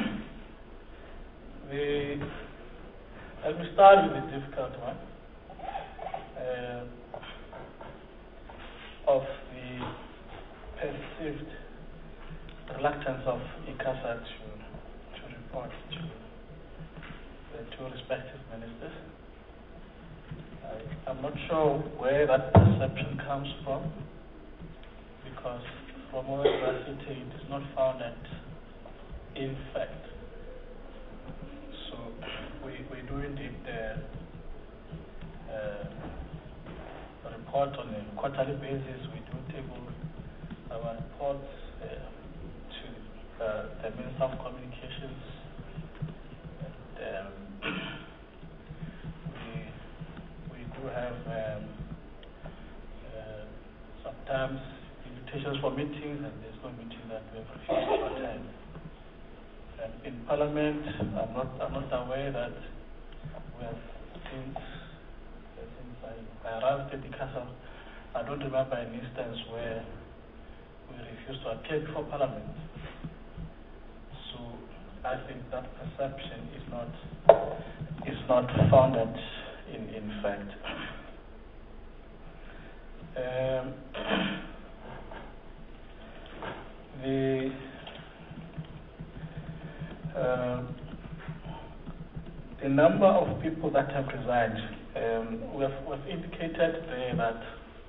the, let me start with the difficult one uh, of the perceived reluctance of ICASA to, to report to the two respective ministers. I, I'm not sure where that perception comes from, because from our university it is not found that, in fact. So we, we do indeed uh, uh, report on a quarterly basis. We do table our reports uh, to uh, the Minister of Communications. And, um, we, we do have um, uh, sometimes invitations for meetings, and there's no meeting that we have refused to attend. And in Parliament, I'm not, I'm not aware that we have, since, since I, I arrived at the castle, I don't remember an instance where we refused to appear before Parliament. So I think that perception is not is not founded in in fact. Um, the uh, the number of people that have resigned, um, we have we've indicated there that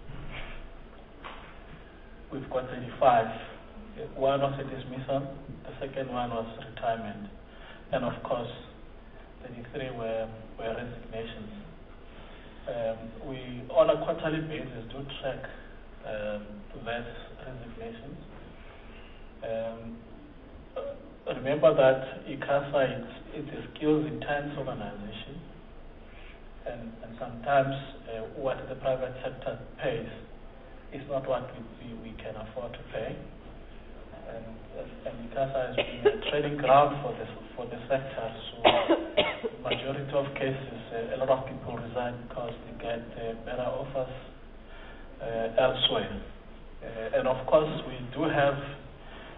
we've got thirty-five. One was a dismissal, the second one was retirement, and of course, thirty-three were, were resignations. Um, we, on a quarterly basis, do track um, those resignations. Um, remember that ICASA is it's a skills-intense organization, and, and sometimes uh, what the private sector pays is not what we, we can afford to pay. And, and ICASA has been a training ground for the, for the sector, so majority of cases, uh, a lot of people resign because they get uh, better offers uh, elsewhere. Uh, and of course, we do have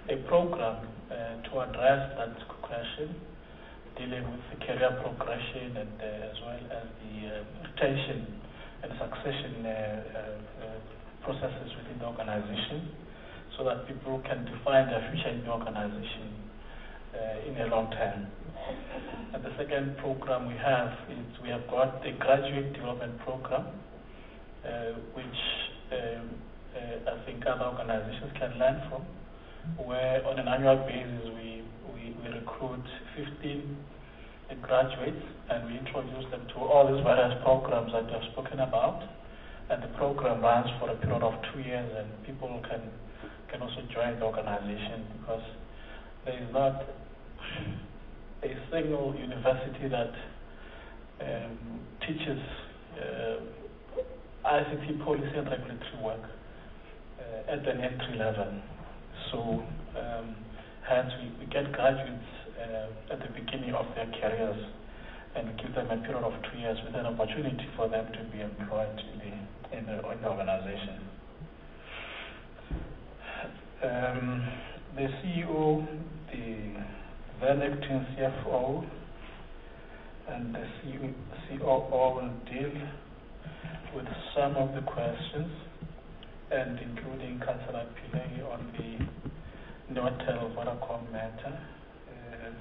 a program uh, to address that question, dealing with the career progression and uh, as well as the uh, retention and succession uh, uh, uh, processes within the organization, so that people can define their future in the organization uh, in a long term. And the second program we have is we have got a graduate development program, uh, which um, uh, I think other organizations can learn from, where on an annual basis we, we, we recruit fifteen graduates and we introduce them to all these various programs that we have spoken about. And the program runs for a period of two years and people can, can also join the organization, because there is not a single university that um, teaches uh, I C T policy and regulatory work uh, at an entry level. So um, hence we, we get graduates uh, at the beginning of their careers and we give them a period of two years with an opportunity for them to be employed in the, in the, in the organization. Um, the C E O, the then acting C F O, and the C O O will deal with some of the questions, and including Councillor Pillay on the Notel Vodacom matter. Uh,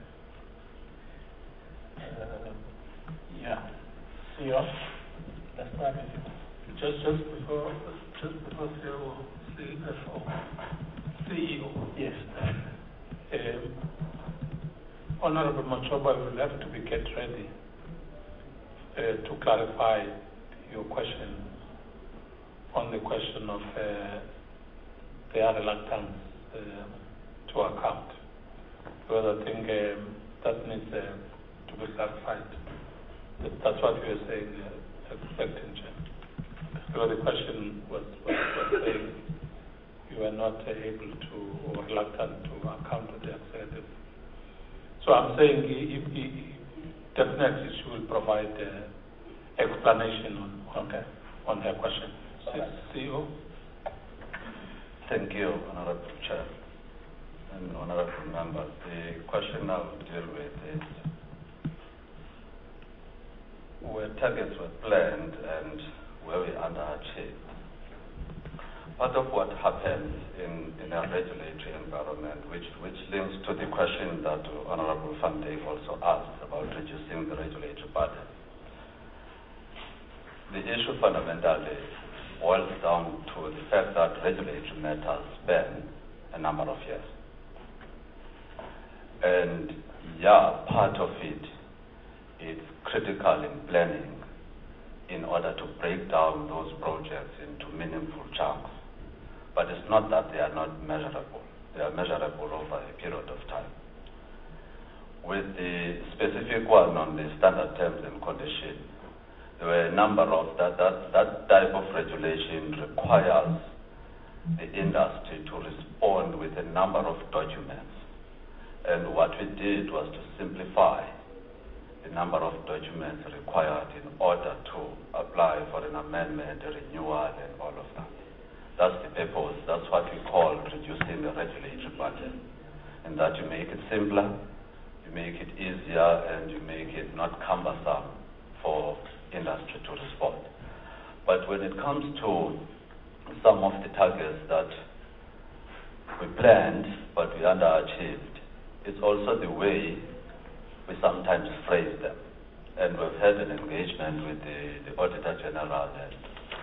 uh, yeah, C E O, let's start with you. Just, just before, just before C E O, C F O, C E O. Yes. Um, Honorable Machoba will have to be get ready uh, to clarify your question on the question of uh, their reluctance uh, to account. Because I think um, that needs uh, to be clarified. That's what we were saying, uh, expecting, Chair. Because the question was, was, was saying you were not uh, able to or reluctant to account with the executive. So I'm saying he, he, he definitely she will provide uh, explanation on, on, okay. on her question. Right. C E O? Thank you, Honorable Chair and Honorable Members. The question I will deal with is where targets were planned and where we underachieved. Part of what happens in, in a regulatory environment, which, which links to the question that Honorable Van Dijk also asked about reducing the regulatory burden. The issue fundamentally boils down to the fact that regulatory matters span a number of years. And yeah, part of it is critical in planning in order to break down those projects into meaningful chunks. But it's not that they are not measurable. They are measurable over a period of time. With the specific one on the standard terms and conditions, there were a number of that, that, that type of regulation requires the industry to respond with a number of documents. And what we did was to simplify the number of documents required in order to apply for an amendment, a renewal, and all of that. That's the purpose. That's what we call reducing the regulatory burden. And that you make it simpler, you make it easier, and you make it not cumbersome for industry to respond. But when it comes to some of the targets that we planned but we underachieved, it's also the way we sometimes phrase them. And we've had an engagement with the, the Auditor General and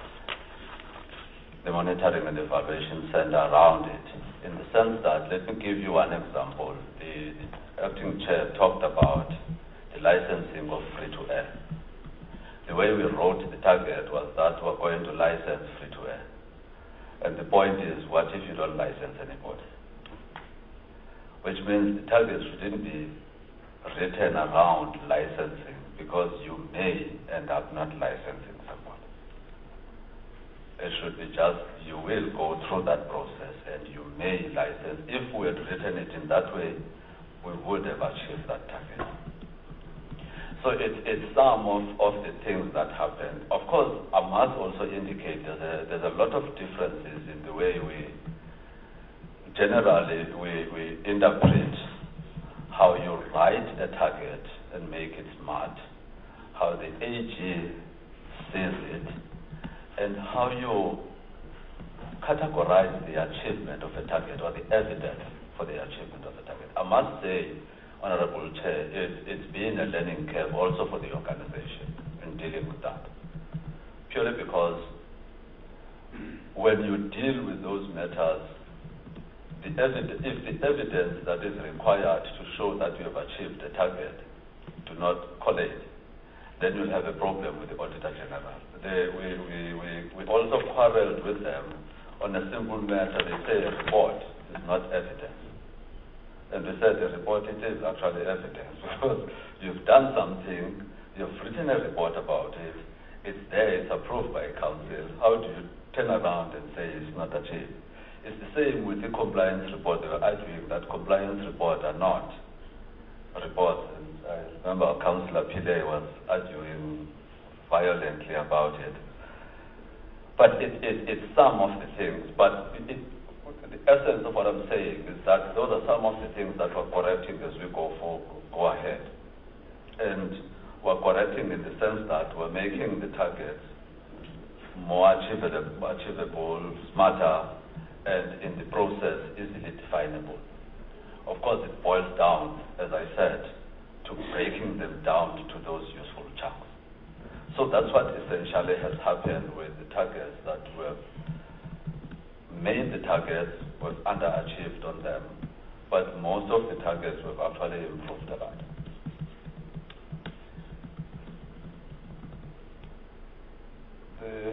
the Monitoring and Evaluation Center around it, in the sense that, let me give you one example. The, the acting chair talked about the licensing of free-to-air. The way we wrote the target was that we're going to license free-to-air. And the point is, what if you don't license anybody? Which means the target shouldn't be written around licensing, because you may end up not licensing someone. It should be just, you will go through that process and you may license. If we had written it in that way, we would have achieved that target. So it, it's some of, of the things that happen. Of course, I must also indicate there's a, there's a lot of differences in the way we generally we, we interpret how you write a target and make it smart, how the A G sees it, and how you categorize the achievement of a target or the evidence for the achievement of a target. I must say, Honorable Chair, it, it's been a learning curve also for the organization in dealing with that. Purely because when you deal with those matters, the evidence, if the evidence that is required to show that you have achieved a target do not collate, then you'll have a problem with the Auditor General. They, we, we, we, we also quarreled with them on a simple matter. They say a report is not evidence. And we said the report, it is actually evidence, because you've done something, you've written a report about it, it's there, it's approved by council. How do you turn around and say it's not achieved? It's the same with the compliance report. They were arguing that compliance reports are not reports. And I remember Councillor Pillay was arguing violently about it. But it, it, it's some of the things. But it, it, the essence of what I'm saying is that those are some of the things that we're correcting as we go for, go ahead. And we're correcting in the sense that we're making the targets more achievable, achievable, smarter, and in the process easily definable. Of course, it boils down, as I said, to breaking them down to those useful chunks. So that's what essentially has happened with the targets that were made the targets, was underachieved on them, but most of the targets we've actually improved a lot. The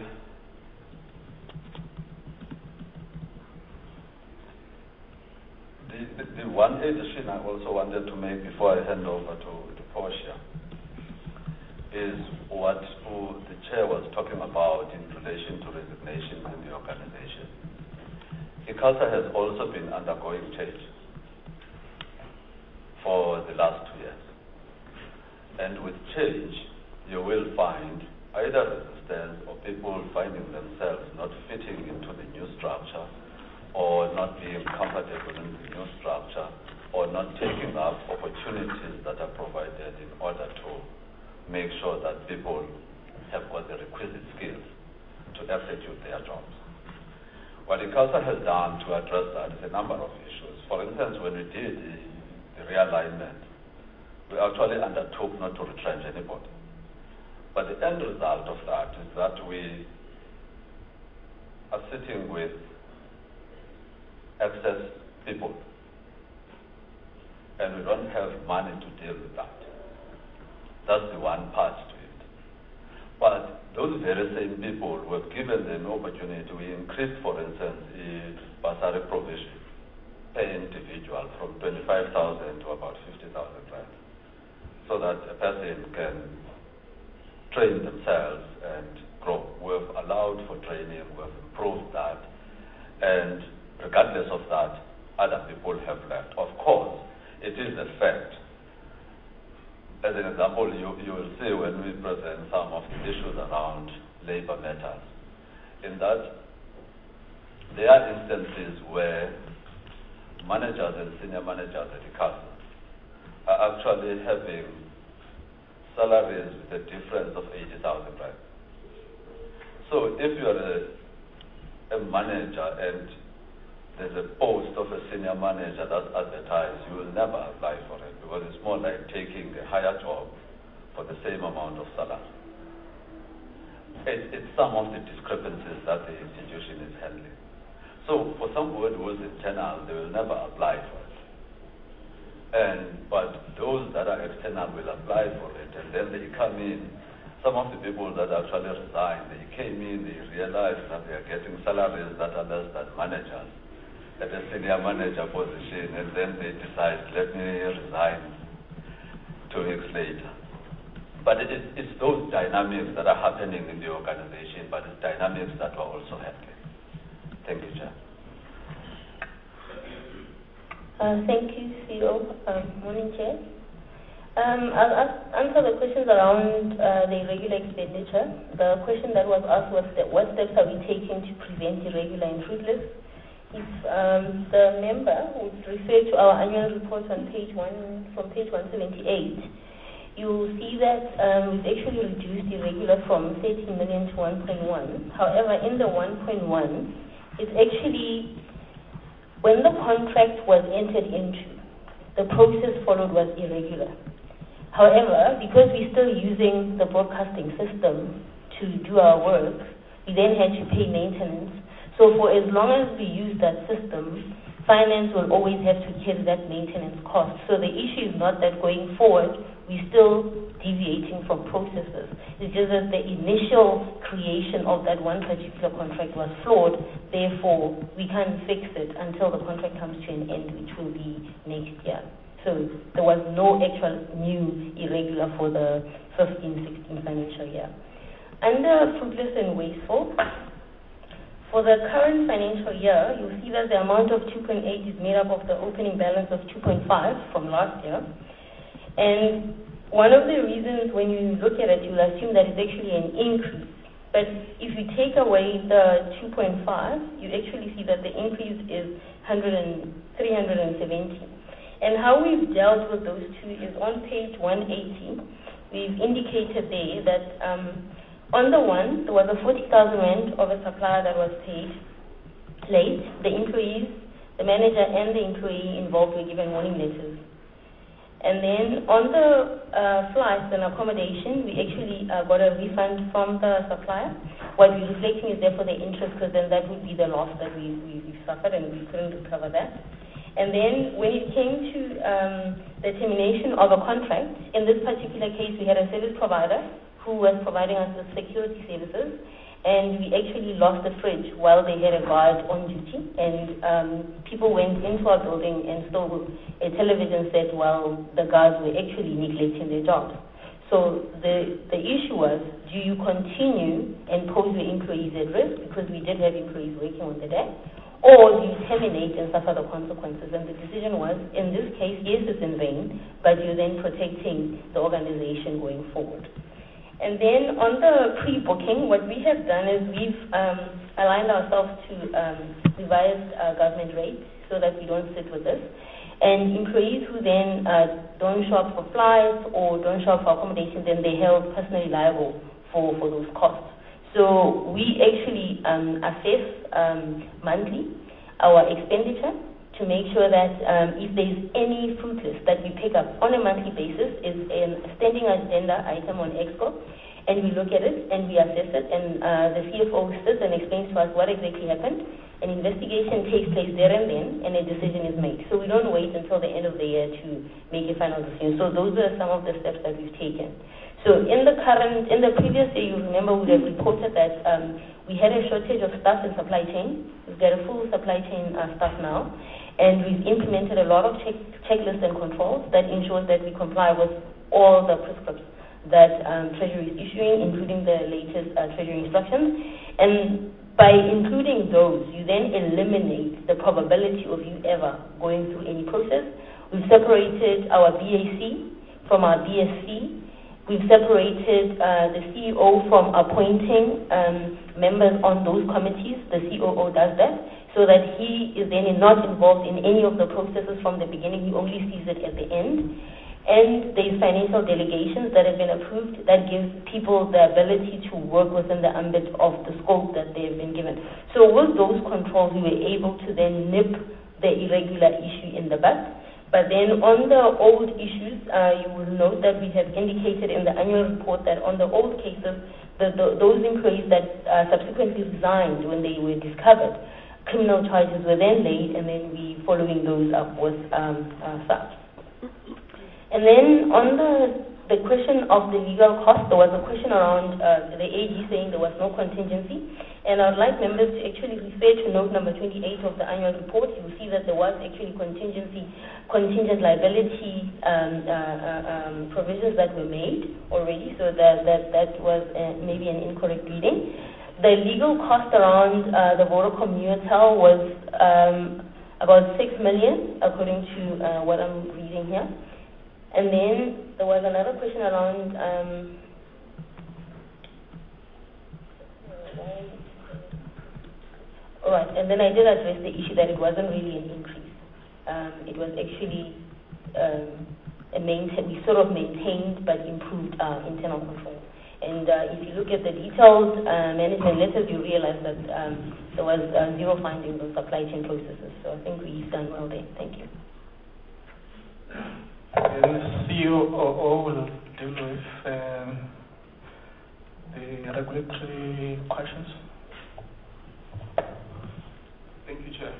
The, the, the one addition I also wanted to make before I hand over to, to Portia is what uh, the chair was talking about in relation to resignations in the organization. ICASA has also been undergoing change for the last two years. And with change, you will find either resistance or people finding themselves not fitting into the new structure, or not being comfortable in the new structure, or not taking up opportunities that are provided in order to make sure that people have got the requisite skills to execute their jobs. What ICASA has done to address that is a number of issues. For instance, when we did the, the realignment, we actually undertook not to retrench anybody. But the end result of that is that we are sitting with excess people, and we don't have money to deal with that. That's the one part to it. But those very same people were given an opportunity. We increased, for instance, the bursary provision per individual from twenty-five thousand to about fifty thousand rand, so that a person can train themselves and grow. We've allowed for training, we've improved that, and regardless of that, other people have left. Of course, it is a fact. As an example, you, you will see when we present some of the issues around labor matters, in that there are instances where managers and senior managers at the council are actually having salaries with a difference of eighty thousand rand. So if you are a, a manager and there's a post of a senior manager that's advertised, you will never apply for it, because it's more like taking a higher job for the same amount of salary. It, it's some of the discrepancies that the institution is handling. So for somebody who is internal, they will never apply for it. And but those that are external will apply for it, and then they come in. Some of the people that actually resigned, they came in, they realized that they are getting salaries that are less than managers at a senior manager position, and then they decide, let me resign two weeks later. But it is, it's those dynamics that are happening in the organization, but it's dynamics that we're also handling. Thank you, Chair. Uh, thank you, C E O. Um, morning, Chair. Um, I'll ask, answer the questions around uh, the irregular expenditure. The question that was asked was that what steps are we taking to prevent irregular and fruitless if um, the member would refer to our annual report on page one, from page one seventy-eight, you'll see that um, we've actually reduced irregular from thirteen million to one point one. However, in the one point one, it's actually when the contract was entered into, the process followed was irregular. However, because we're still using the broadcasting system to do our work, we then had to pay maintenance. So for as long as we use that system, finance will always have to carry that maintenance cost. So the issue is not that going forward, we're still deviating from processes. It's just that the initial creation of that one particular contract was flawed, therefore we can't fix it until the contract comes to an end, which will be next year. So there was no actual new irregular for the fifteen sixteen financial year. Under fruitless and wasteful, for the current financial year, you'll see that the amount of two point eight is made up of the opening balance of two point five from last year. And one of the reasons when you look at it, you'll assume that it's actually an increase. But if you take away the two point five, you actually see that the increase is three hundred seventy. And how we've dealt with those two is on page one eighty, we've indicated there that um, on the one, there was a forty thousand rand of a supplier that was paid late. The employees, the manager and the employee involved were given warning letters. And then on the uh, flights and accommodation, we actually uh, got a refund from the supplier. What we're reflecting is therefore the interest, because then that would be the loss that we, we, we suffered and we couldn't recover that. And then when it came to um, the termination of a contract, in this particular case we had a service provider who was providing us with security services, and we actually lost the fridge while they had a guard on duty, and um, people went into our building and stole a television set while the guards were actually neglecting their jobs. So the, the issue was, do you continue and pose your employees at risk, because we did have employees working on the day, or do you terminate and suffer the consequences? And the decision was, in this case, yes, it's in vain, but you're then protecting the organization going forward. And then on the pre-booking, what we have done is we've um, aligned ourselves to um, revised uh, government rates so that we don't sit with this. And employees who then uh, don't show up for flights or don't show up for accommodation, then they're held personally liable for, for those costs. So we actually um, assess um, monthly our expenditure to make sure that um, if there's any fruitless that we pick up on a monthly basis, is a standing agenda item on Exco, and we look at it and we assess it, and uh, the C F O sits and explains to us what exactly happened. An investigation takes place there and then, and a decision is made. So we don't wait until the end of the year to make a final decision. So those are some of the steps that we've taken. So in the current, in the previous year, you remember we have reported that um, we had a shortage of staff in supply chain. We've got a full supply chain uh, staff now, and we've implemented a lot of check, checklists and controls that ensures that we comply with all the prescripts that um, Treasury is issuing, including the latest uh, Treasury instructions. And by including those, you then eliminate the probability of you ever going through any process. We've separated our B A C from our B S C. We've separated uh, the C E O from appointing um, members on those committees. The C O O does that, so that he is then not involved in any of the processes from the beginning. He only sees it at the end. And there's financial delegations that have been approved that gives people the ability to work within the ambit of the scope that they've been given. So with those controls, we were able to then nip the irregular issue in the bud. But then on the old issues, uh, you will note that we have indicated in the annual report that on the old cases, the, the, those employees that uh, subsequently resigned when they were discovered, criminal charges were then laid, and then we following those up with um, uh, such. And then on the the question of the legal cost, there was a question around uh, the A G saying there was no contingency. And I would like members to actually refer to note number twenty-eight of the annual report. You will see that there was actually contingency, contingent liability um, uh, uh, um, provisions that were made already, so that, that, that was uh, maybe an incorrect reading. The legal cost around uh, the Vodacom Unitel was um, about six million, according to uh, what I'm reading here. And then there was another question around um, All right, and then I did address the issue that it wasn't really an increase. Um, it was actually um, a maintain, we sort of maintained but improved our internal control. And uh, if you look at the detailed uh, management letters, you realize that um, there was uh, zero findings on supply chain processes. So I think we've done well there. Thank you. The C O O will deal with um, the regulatory questions. Thank you, Chair.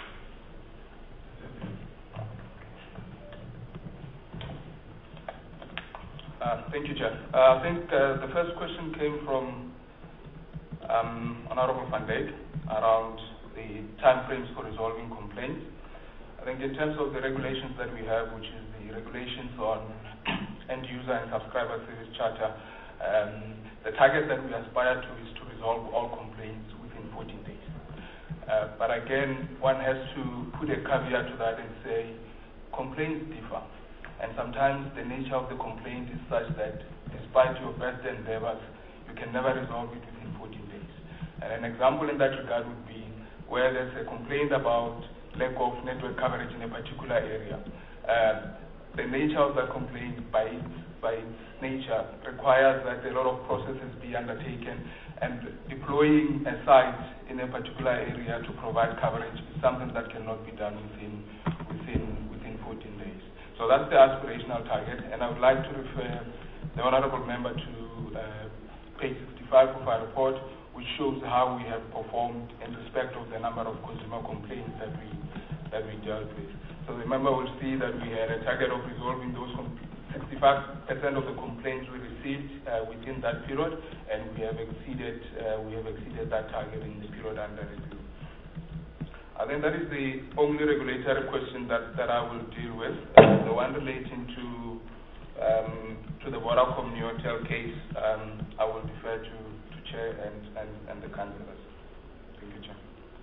Uh, thank you, Chair. Uh, I think uh, the first question came from um, Honorable Van Dijk around the timeframes for resolving complaints. I think in terms of the regulations that we have, which is the regulations on end user and subscriber service charter, um, the target that we aspire to is to resolve all complaints within fourteen days. Uh, but again, one has to put a caveat to that and say complaints differ. And sometimes the nature of the complaint is such that despite your best endeavors, you can never resolve it within fourteen days. And an example in that regard would be where there's a complaint about lack of network coverage in a particular area. Uh, the nature of the complaint by its, by its nature requires that a lot of processes be undertaken, and deploying a site in a particular area to provide coverage is something that cannot be done within, within, within fourteen days. So that's the aspirational target, and I would like to refer the Honourable Member to uh, page sixty-five of our report, which shows how we have performed in respect of the number of consumer complaints that we that we dealt with. So the member will see that we had a target of resolving those sixty-five percent of the complaints we received uh, within that period, and we have exceeded uh, we have exceeded that target in the period under review. I think that is the only regulatory question that, that I will deal with. Uh, the one relating to um, to the Vodacom Neotel case, um, I will defer to, to Chair and, and, and the councillors. Thank you, Chair.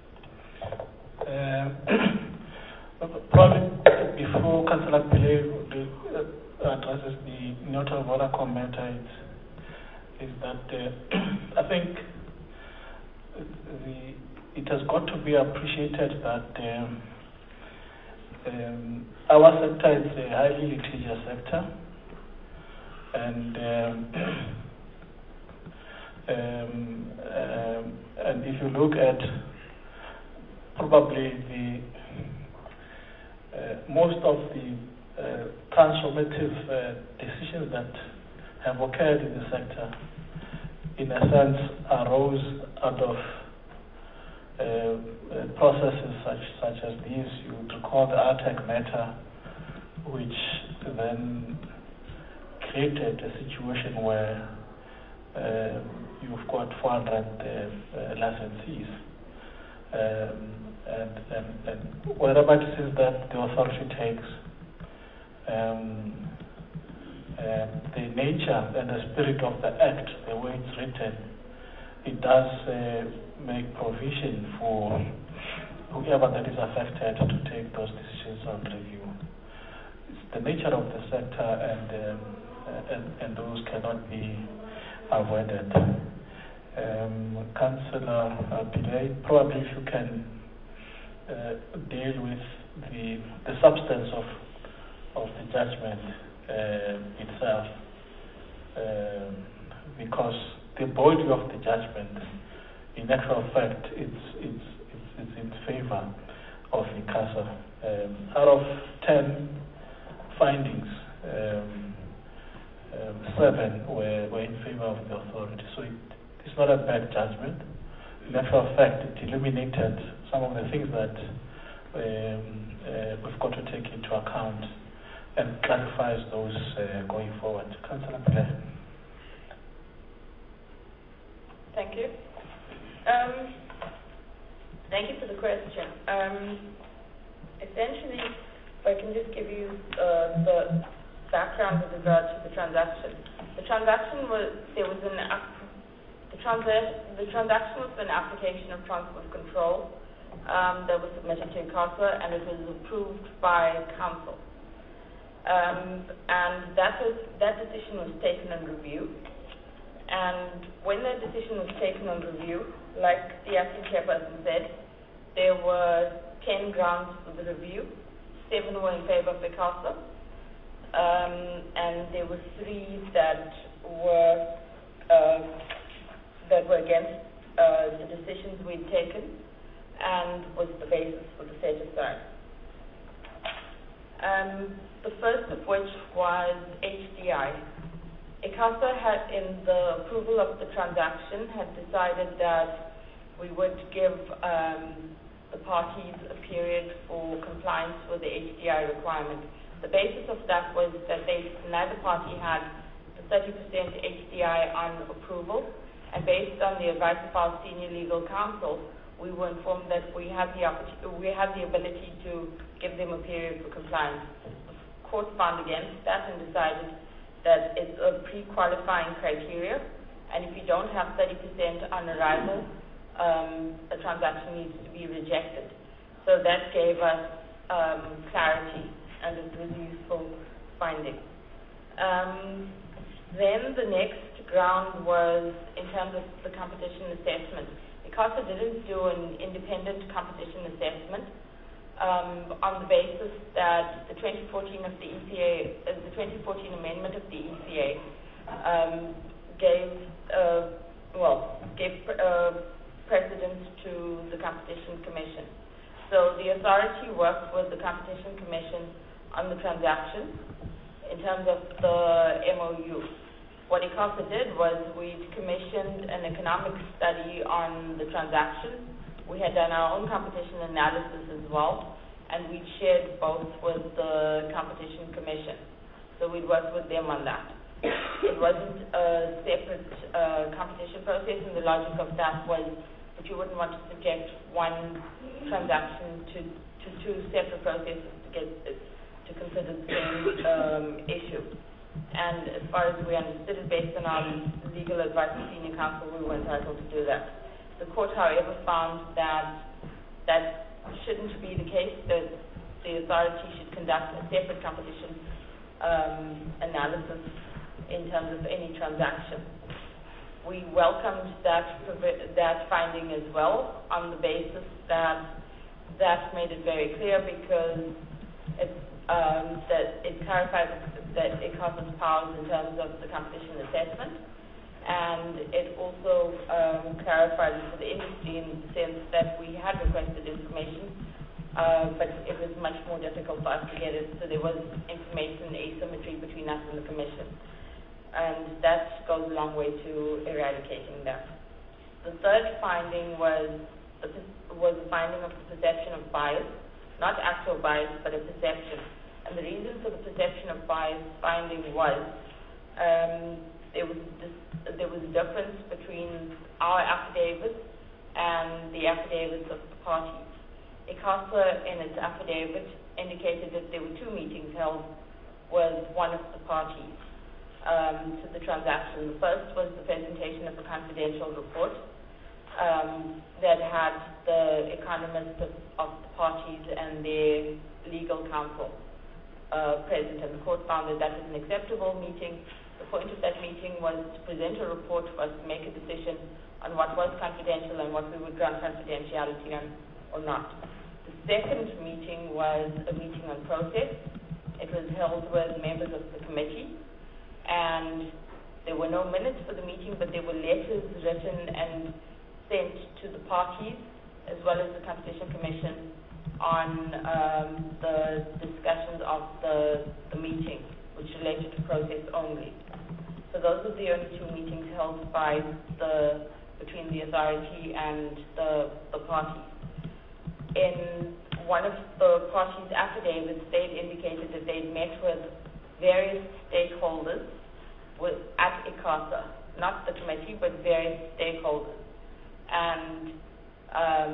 Uh, probably before Councillor Pillay addresses the Neotel Vodacom matter, is that uh, I think the it has got to be appreciated that um, um, our sector is a highly litigious sector, and um, um, um, and if you look at probably the uh, most of the uh, transformative uh, decisions that have occurred in the sector, in a sense, arose out of Uh, uh, processes such such as these. You would recall the Artec matter, which then created a situation where uh, you've got four hundred uh, uh, licensees, um, and, and, and whatever decisions that the authority takes, um, uh, the nature and the spirit of the Act, the way it's written, it does uh, make provision for whoever that is affected to take those decisions on review. It's the nature of the sector, and um, and, and those cannot be avoided. Um, Councillor uh, Pillay, probably if you can uh, deal with the the substance of of the judgment uh, itself, uh, because the body of the judgment, in actual fact, it's it's it's, it's in favor of ICASA. Um, out of ten findings, um, um, seven were, were in favor of the authority. So it, it's not a bad judgment. In actual fact, it eliminated some of the things that um, uh, we've got to take into account and clarifies those uh, going forward. Councillor Pillay. Thank you. Um, thank you for the question. Um, essentially, if I can just give you uh, the background with regard to the transaction. The transaction was, there was an, the, transa the transaction was an application of transfer of control um, that was submitted to ICASA, and it was approved by council. Um, and that, was, that decision was taken on review. And when that decision was taken on review, like the acting chairperson said, there were ten grounds for the review. Seven were in favor of ICASA, um, and there were three that were uh, that were against uh, the decisions we'd taken, and was the basis for the set aside. Um, the first of which was H D I. ICASA had, in the approval of the transaction, had decided that we would give um, the parties a period for compliance with the H D I requirement. The basis of that was that they, neither party had the thirty percent H D I on approval, and based on the advice of our senior legal counsel, we were informed that we had the opportunity, we had the ability to give them a period for compliance. The court found against that and decided that it's a pre-qualifying criteria, and if you don't have thirty percent on arrival, um, a transaction needs to be rejected. So that gave us um, clarity, and it was a useful finding. Um, then the next ground was in terms of the competition assessment. ICASA didn't do an independent competition assessment um, on the basis that the twenty fourteen of the E C A, uh, the twenty fourteen amendment of the E C A um, gave uh, well gave uh, precedence to the Competition Commission. So the authority worked with the Competition Commission on the transaction in terms of the M O U. What ICASA did was we commissioned an economic study on the transaction. We had done our own competition analysis as well, and we shared both with the Competition Commission. So we worked with them on that. It wasn't a separate uh, competition process, and the logic of that was that you wouldn't want to subject one transaction to, to two separate processes to get to consider the same um, issue. And as far as we understood it, based on our legal advice of senior counsel, we were entitled to do that. The court, however, found that that shouldn't be the case, that the authority should conduct a separate competition um, analysis in terms of any transaction. We welcomed that, that finding as well, on the basis that that made it very clear, because it, um, that it clarified that ICASA's powers in terms of the competition assessment, and it also um, clarified it for the industry in the sense that we had requested information, uh, but it was much more difficult for us to get it, so there was information asymmetry between us and the Commission. And that goes a long way to eradicating that. The third finding was the, was the finding of the perception of bias, not actual bias, but a perception. And the reason for the perception of bias finding was um, there was this, there was a difference between our affidavits and the affidavits of the parties. ICASA, in its affidavit, indicated that there were two meetings held with one of the parties um, to the transaction. The first was the presentation of a confidential report um, that had the economists of, of the parties and their legal counsel Uh, present, and the court found that that was an acceptable meeting. The point of that meeting was to present a report for us to make a decision on what was confidential and what we would grant confidentiality on or not. The second meeting was a meeting on process. It was held with members of the committee, and there were no minutes for the meeting, but there were letters written and sent to the parties as well as the Competition Commission on um, the discussions of the, the meeting, which related to process only. So those were the only two meetings held by the between the authority and the, the parties. In one of the parties' affidavits, they'd indicated that they'd met with various stakeholders with, at ICASA, not the committee, but various stakeholders. And um,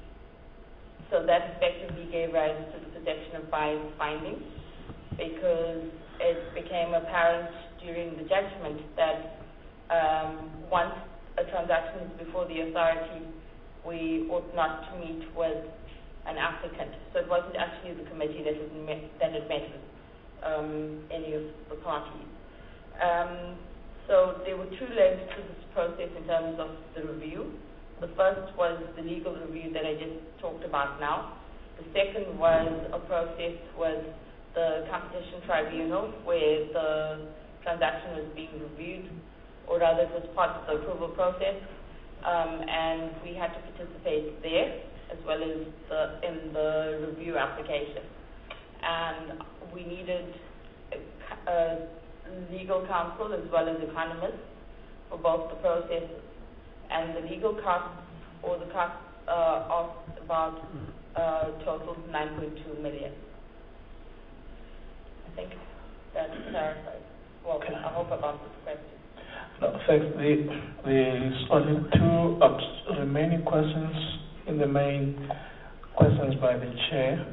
So that effectively gave rise to the perception of bias finding, because it became apparent during the judgment that um, once a transaction is before the authority, we ought not to meet with an applicant. So it wasn't actually the committee that had met, that had met with um, any of the parties. Um, so there were two legs to this process in terms of the review. The first was the legal review that I just talked about now. The second was a process with the Competition Tribunal where the transaction was being reviewed, or rather it was part of the approval process, um, and we had to participate there as well as the, in the review application. And we needed a, a legal counsel as well as economists for both the processes. And the legal costs, or the costs, uh, of about uh, total nine point two million. I think that clarifies. Well, Okay. I hope about this question. No, thanks. The, there's only two abs- remaining questions in the main questions by the chair.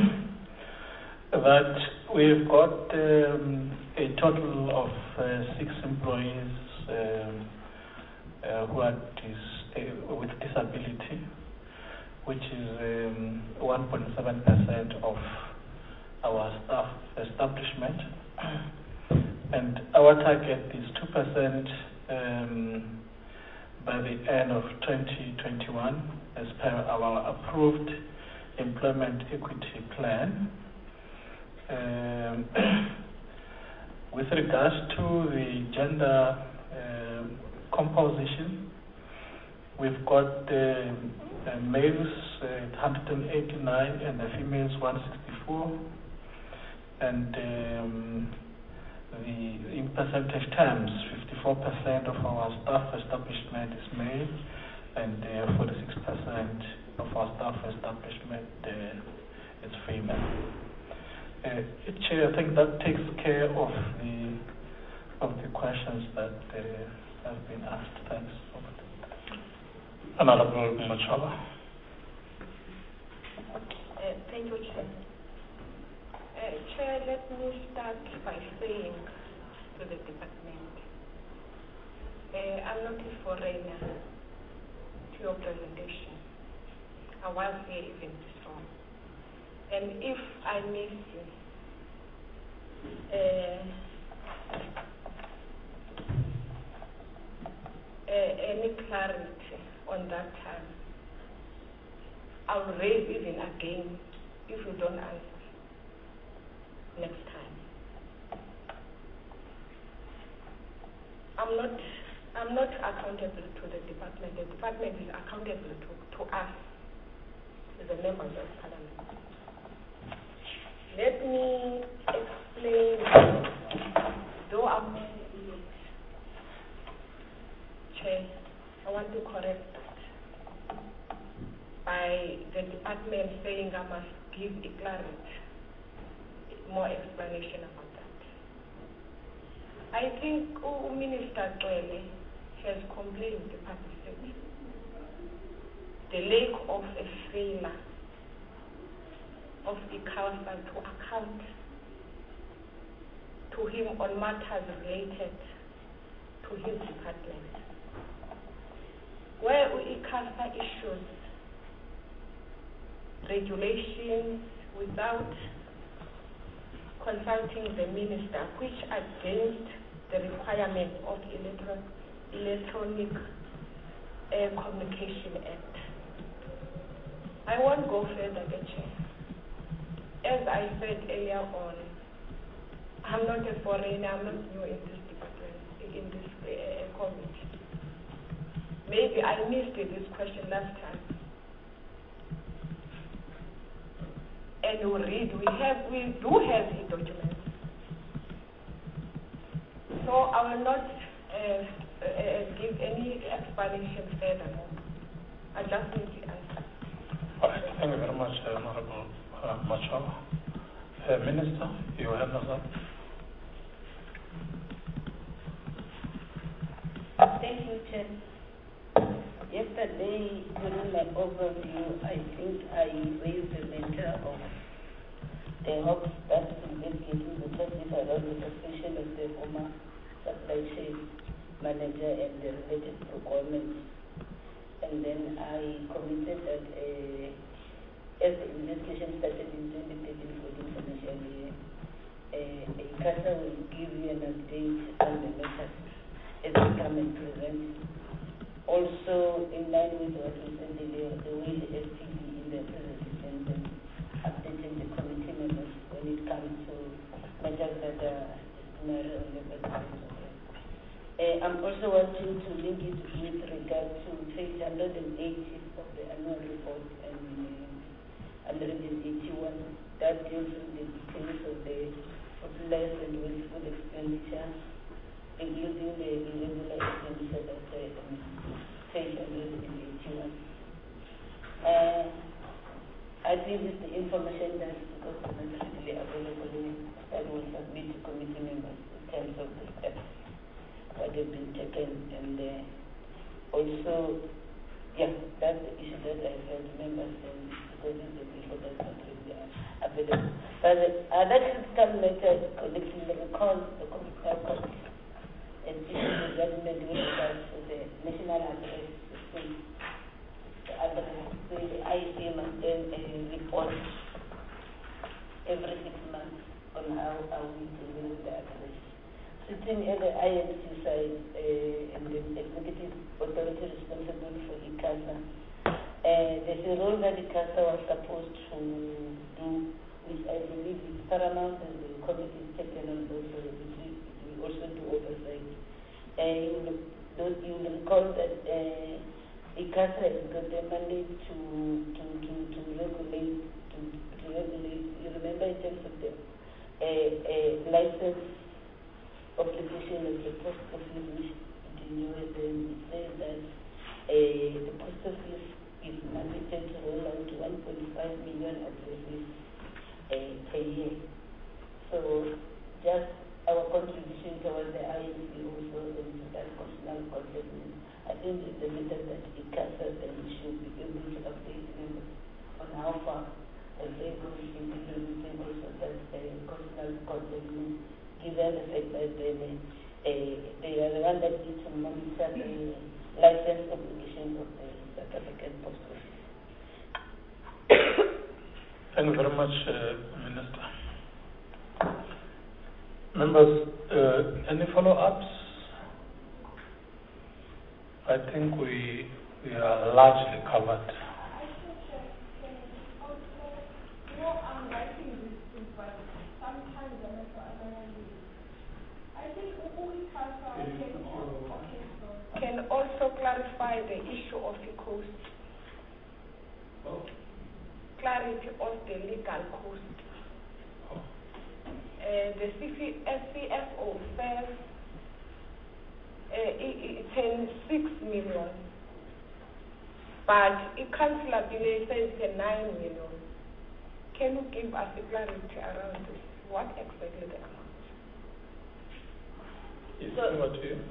That we've got um, a total of uh, six employees um, uh, who are dis- uh, with disability, which is um, one point seven percent of our staff establishment. And our target is two percent um, by the end of twenty twenty-one as per our approved employment equity plan. Um, with regards to the gender uh, composition, we've got uh, uh, males uh, one hundred eighty-nine and the females one hundred sixty-four, and um, the, in percentage terms, fifty-four percent of our staff establishment is male, and uh, forty-six percent of our staff establishment uh, is female. Uh, Chair, I think that takes care of the of the questions that uh, have been asked. Thanks. Honorable Machola. Uh, thank you, Chair. Uh, Chair, let me start by saying to the department, uh, I'm not a foreigner to your presentation. I was here even before. And if I miss uh, uh, any clarity on that time, I will raise even again if you don't answer next time. I'm not I'm not accountable to the department. The department is accountable to, to us as the members of parliament. Let me explain, though I'm Chair, I want to correct that by the department saying I must give a clarity, more explanation about that. I think uh, Minister Twele has complained the party state the lack of a failure of the council to account to him on matters related to his department. Where ICASA issues regulations without consulting the minister, which are against the requirements of electron, Electronic uh, Communication Act. I won't go further, the Chair. As I said earlier on, I'm not a foreigner, I'm not new in this department, in this uh, committee. Maybe I missed this question last time. And we read, we have, we do have the documents. So I will not uh, uh, give any explanation further. I just need the answer. All right, thank you very much, uh, Honorable uh, Machola. Uh, Minister, you have another. Thank you, Chair. Yesterday, during my overview, I think I raised the matter of the hopes that investigating the charges around the suspension of the former supply chain manager and the related procurement. And then I committed that uh, as the investigation started in twenty thirteen fourteen financial year, uh, ICASA will give you an update on the matters as they come and present also in line with what we said earlier, the way the S P B in their presentation and updating the committee members when it comes to matters that are disciplinary on the basis of them. Uh, I'm also wanting to link it with regard to page one hundred eighty of the annual report and uh, one hundred eighty-one that deals with the details of the utilized and wasteful expenditure, including the irregular expenditure that uh, um, page one hundred eighty-one. Uh, I think it's the information that because it's not readily available that will submit to committee members in terms of the steps that have been taken, and uh, also, yeah, that's the issue that I felt members and because it's the people that's not really available. But the other critical matter is collecting the records, the computer copies, and issues regarding the with regards to the national address system. The address, the I C M must then uh, report every six months on how are we dealing with the address. Sitting at the I M C side uh, and the executive authority responsible for ICASA, uh, there's a role that ICASA was supposed to do, which I believe is paramount, and the committee is taken on those, so we, we also do oversight. Uh, you, will, those, you will recall that uh, ICASA has got the mandate to, to, to, to regulate, to, to regulate, you remember in terms of the uh, uh, license obligation of the post office, which the U S M says that uh, the post office is mandated to roll out one point five million addresses uh, per year. So just our contribution towards the I M C also into that constitutional containment. I think it's the matter that ICASA then should be able to update members on how far the labor is implementing also that uh, constitutional containment, given the fact that they, uh, they are the one that need to monitor the license obligations of the South African Post Office. Thank you very much, uh, Minister. Members, uh, any follow-ups? I think we, we are largely covered. Can also clarify the issue of the cost. Oh. Clarity of the legal cost. Oh. Uh, the C F, S C F O says uh, it, it's six million, but it Councillor Bile says it's nine million. Can you give us a clarity around this? What exactly the amount? Is So, it over to you?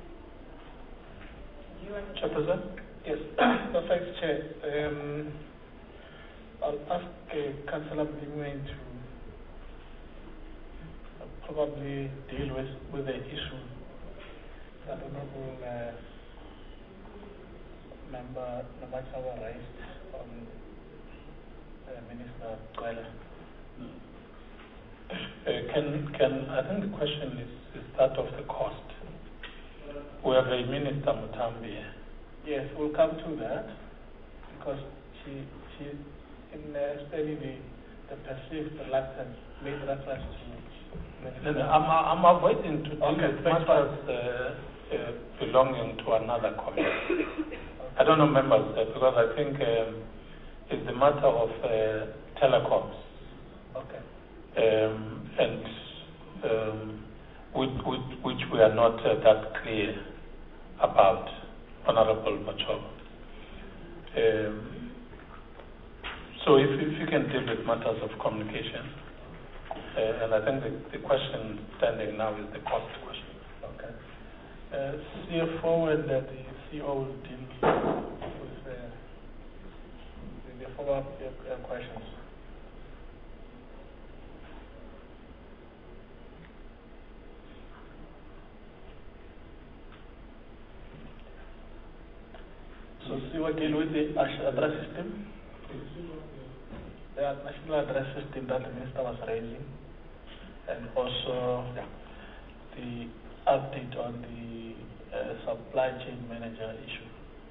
Do you want to Chairperson? Yes, the Vice Chair. Um, I'll ask uh, Councillor Bingway to uh, probably deal with, with the issue that Honorable uh, Member Namachawa raised on uh, Minister Gwele. Uh, can, can, I think the question is, is that of the cost. We have a Minister Mutambi. Yes, we'll come to that because she, she in uh, explaining the, the perceived reluctance, made reference to. No, no, I'm, I'm avoiding to deal Okay, with matters uh, uh, belonging to another committee. I don't know members uh, because I think um, it's the matter of uh, telecoms. Okay. Um, and um, which, which, which we are not uh, that clear about, Honorable Machoba. Um, so if, if you can deal with matters of communication, uh, and I think the, the question standing now is the cost question. Okay. Uh, C F O and uh, the C O will deal with uh, the, the follow-up uh, questions. So C O deal with the address system, the national address system that the Minister was raising, and also the update on the uh, supply chain manager issue.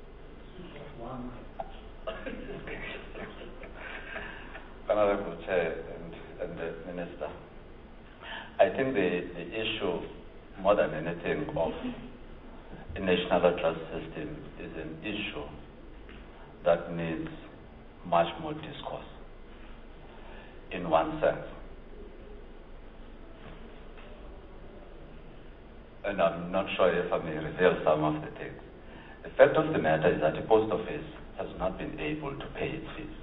Honorable Chair and, and the Minister, I think the, the issue, more than anything, of a national address system is an issue that needs much more discourse. In one sense, and I'm not sure if I may reveal some of the things. The fact of the matter is that the post office has not been able to pay its fees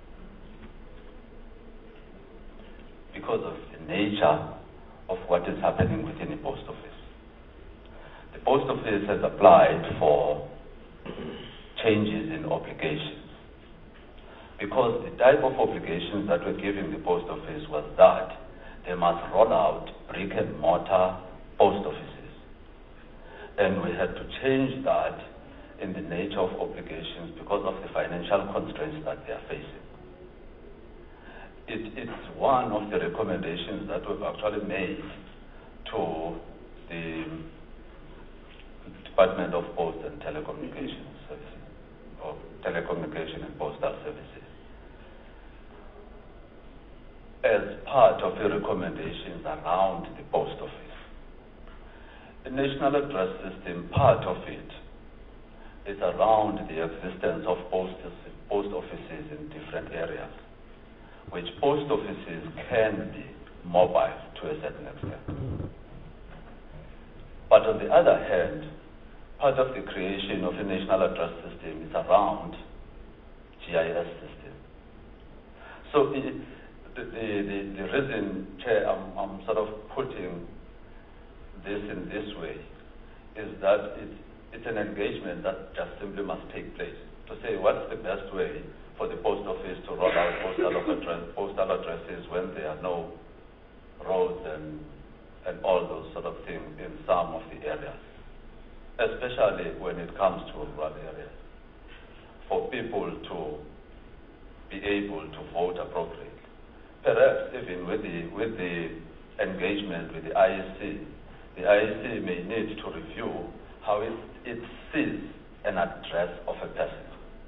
because of the nature of what is happening within the post office. The post office has applied for changes in obligations because the type of obligations that were given the post office was that they must roll out brick and mortar post offices. And we had to change that in the nature of obligations because of the financial constraints that they are facing. It, it's one of the recommendations that we've actually made to the Department of Post and Telecommunications Services, or Telecommunication and Postal Services, as part of the recommendations around the post office. The national address system, part of it, is around the existence of post, post offices in different areas, which post offices can be mobile to a certain extent. But on the other hand, part of the creation of a national address system is around G I S system. So it, the, the, the reason, Chair, I'm, I'm sort of putting this in this way is that it's, it's an engagement that just simply must take place to say what's the best way for the post office to roll out postal, address, postal addresses when there are no roads and, and all those sort of things in some of the areas, especially when it comes to rural areas, for people to be able to vote appropriately. Perhaps even with the, with the engagement with the I E C, the I E C may need to review how it, it sees an address of a person.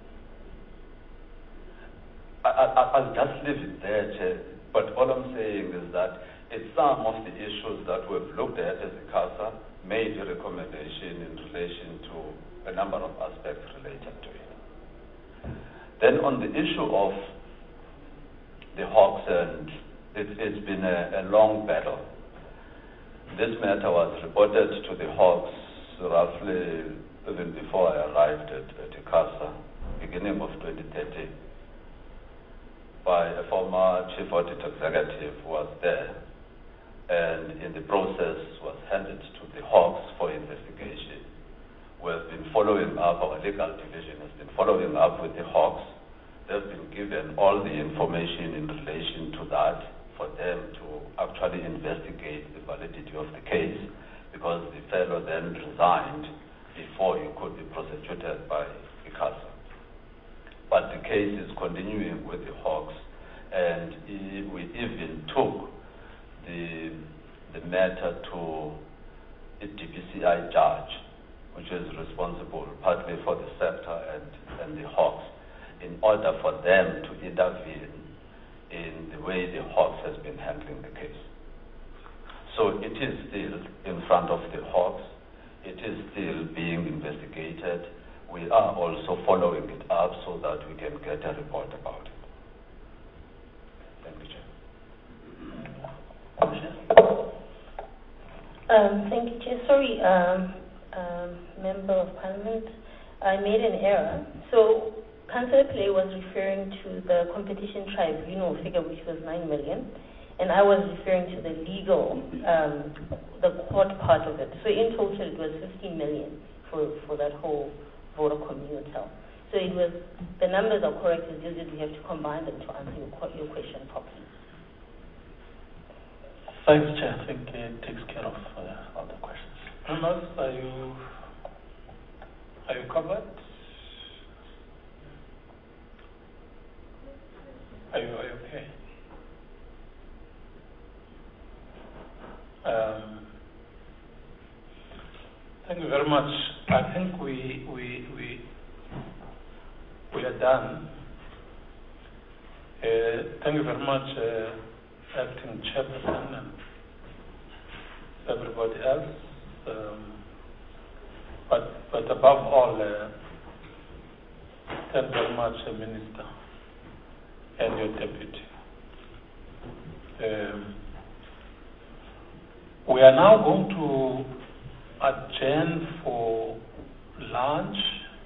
I, I, I'll just leave it there, Chair, but all I'm saying is that it's some of the issues that we've looked at as a CASA, made a recommendation in relation to a number of aspects related to it. Then on the issue of the Hawks, and it, it's been a, a long battle. This matter was reported to the Hawks roughly even before I arrived at, at the CASA, beginning of twenty thirteen, by a former chief audit executive who was there, and in the process was handed to the Hawks for investigation. We have been following up, our legal division has been following up with the Hawks. They've been given all the information in relation to that for them to actually investigate the validity of the case, because the fellow then resigned before he could be prosecuted by the CASA. But the case is continuing with the Hawks, and we even took the, the matter to a D P C I judge, which is responsible partly for the sector and, and the Hawks, in order for them to intervene in the way the Hawks has been handling the case. So it is still in front of the Hawks. It is still being investigated. We are also following it up so that we can get a report about it. Thank you, Chair. Um, thank you, Chair. Sorry, um, um, Member of Parliament, I made an error. So Councillor Clay was referring to the competition tribunal figure, which was nine million, and I was referring to the legal, um, the court part of it. So in total, it was fifteen million for, for that whole voter commutal. So it was, the numbers are correct, it's just that we have to combine them to answer your, your question properly. Thanks, Chair. I think it takes care of uh, all the questions. Members, are you, are you covered? Are you, are you okay? Um, thank you very much. I think we we we get done. Uh, thank you very much, uh, Acting Chairperson and everybody else. Um, but, but above all, uh, thank you very much, uh, Minister and your deputy. Um, we are now going to adjourn for lunch,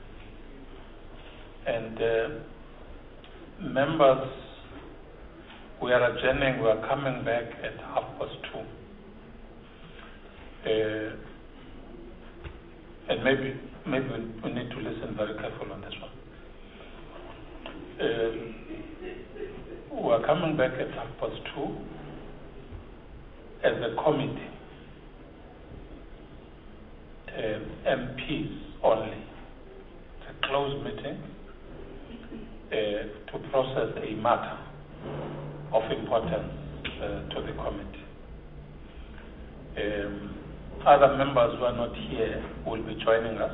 and uh, members, we are adjourning, we are coming back at half past two. Uh, and maybe maybe we need to listen very carefully on this one. Uh, we are coming back at half past two as a committee, uh, M Ps only. It's a closed meeting uh, to process a matter of importance uh, to the committee. Um, other members who are not here will be joining us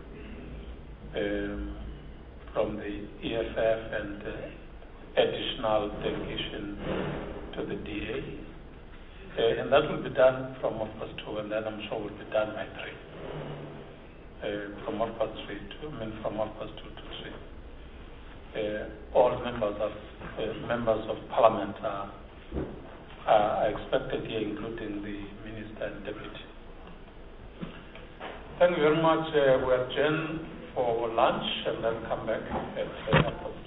um, from the E F F and uh, additional delegation to the D A. Uh, and that will be done from half past two, and then I'm sure will be done by three. Uh, from half past three to, I mean, from half past two to three. Uh, all members of uh, members of Parliament are, are expected here, including the Minister and Deputy. Thank you very much. Uh, we adjourn for lunch and then come back at uh, half past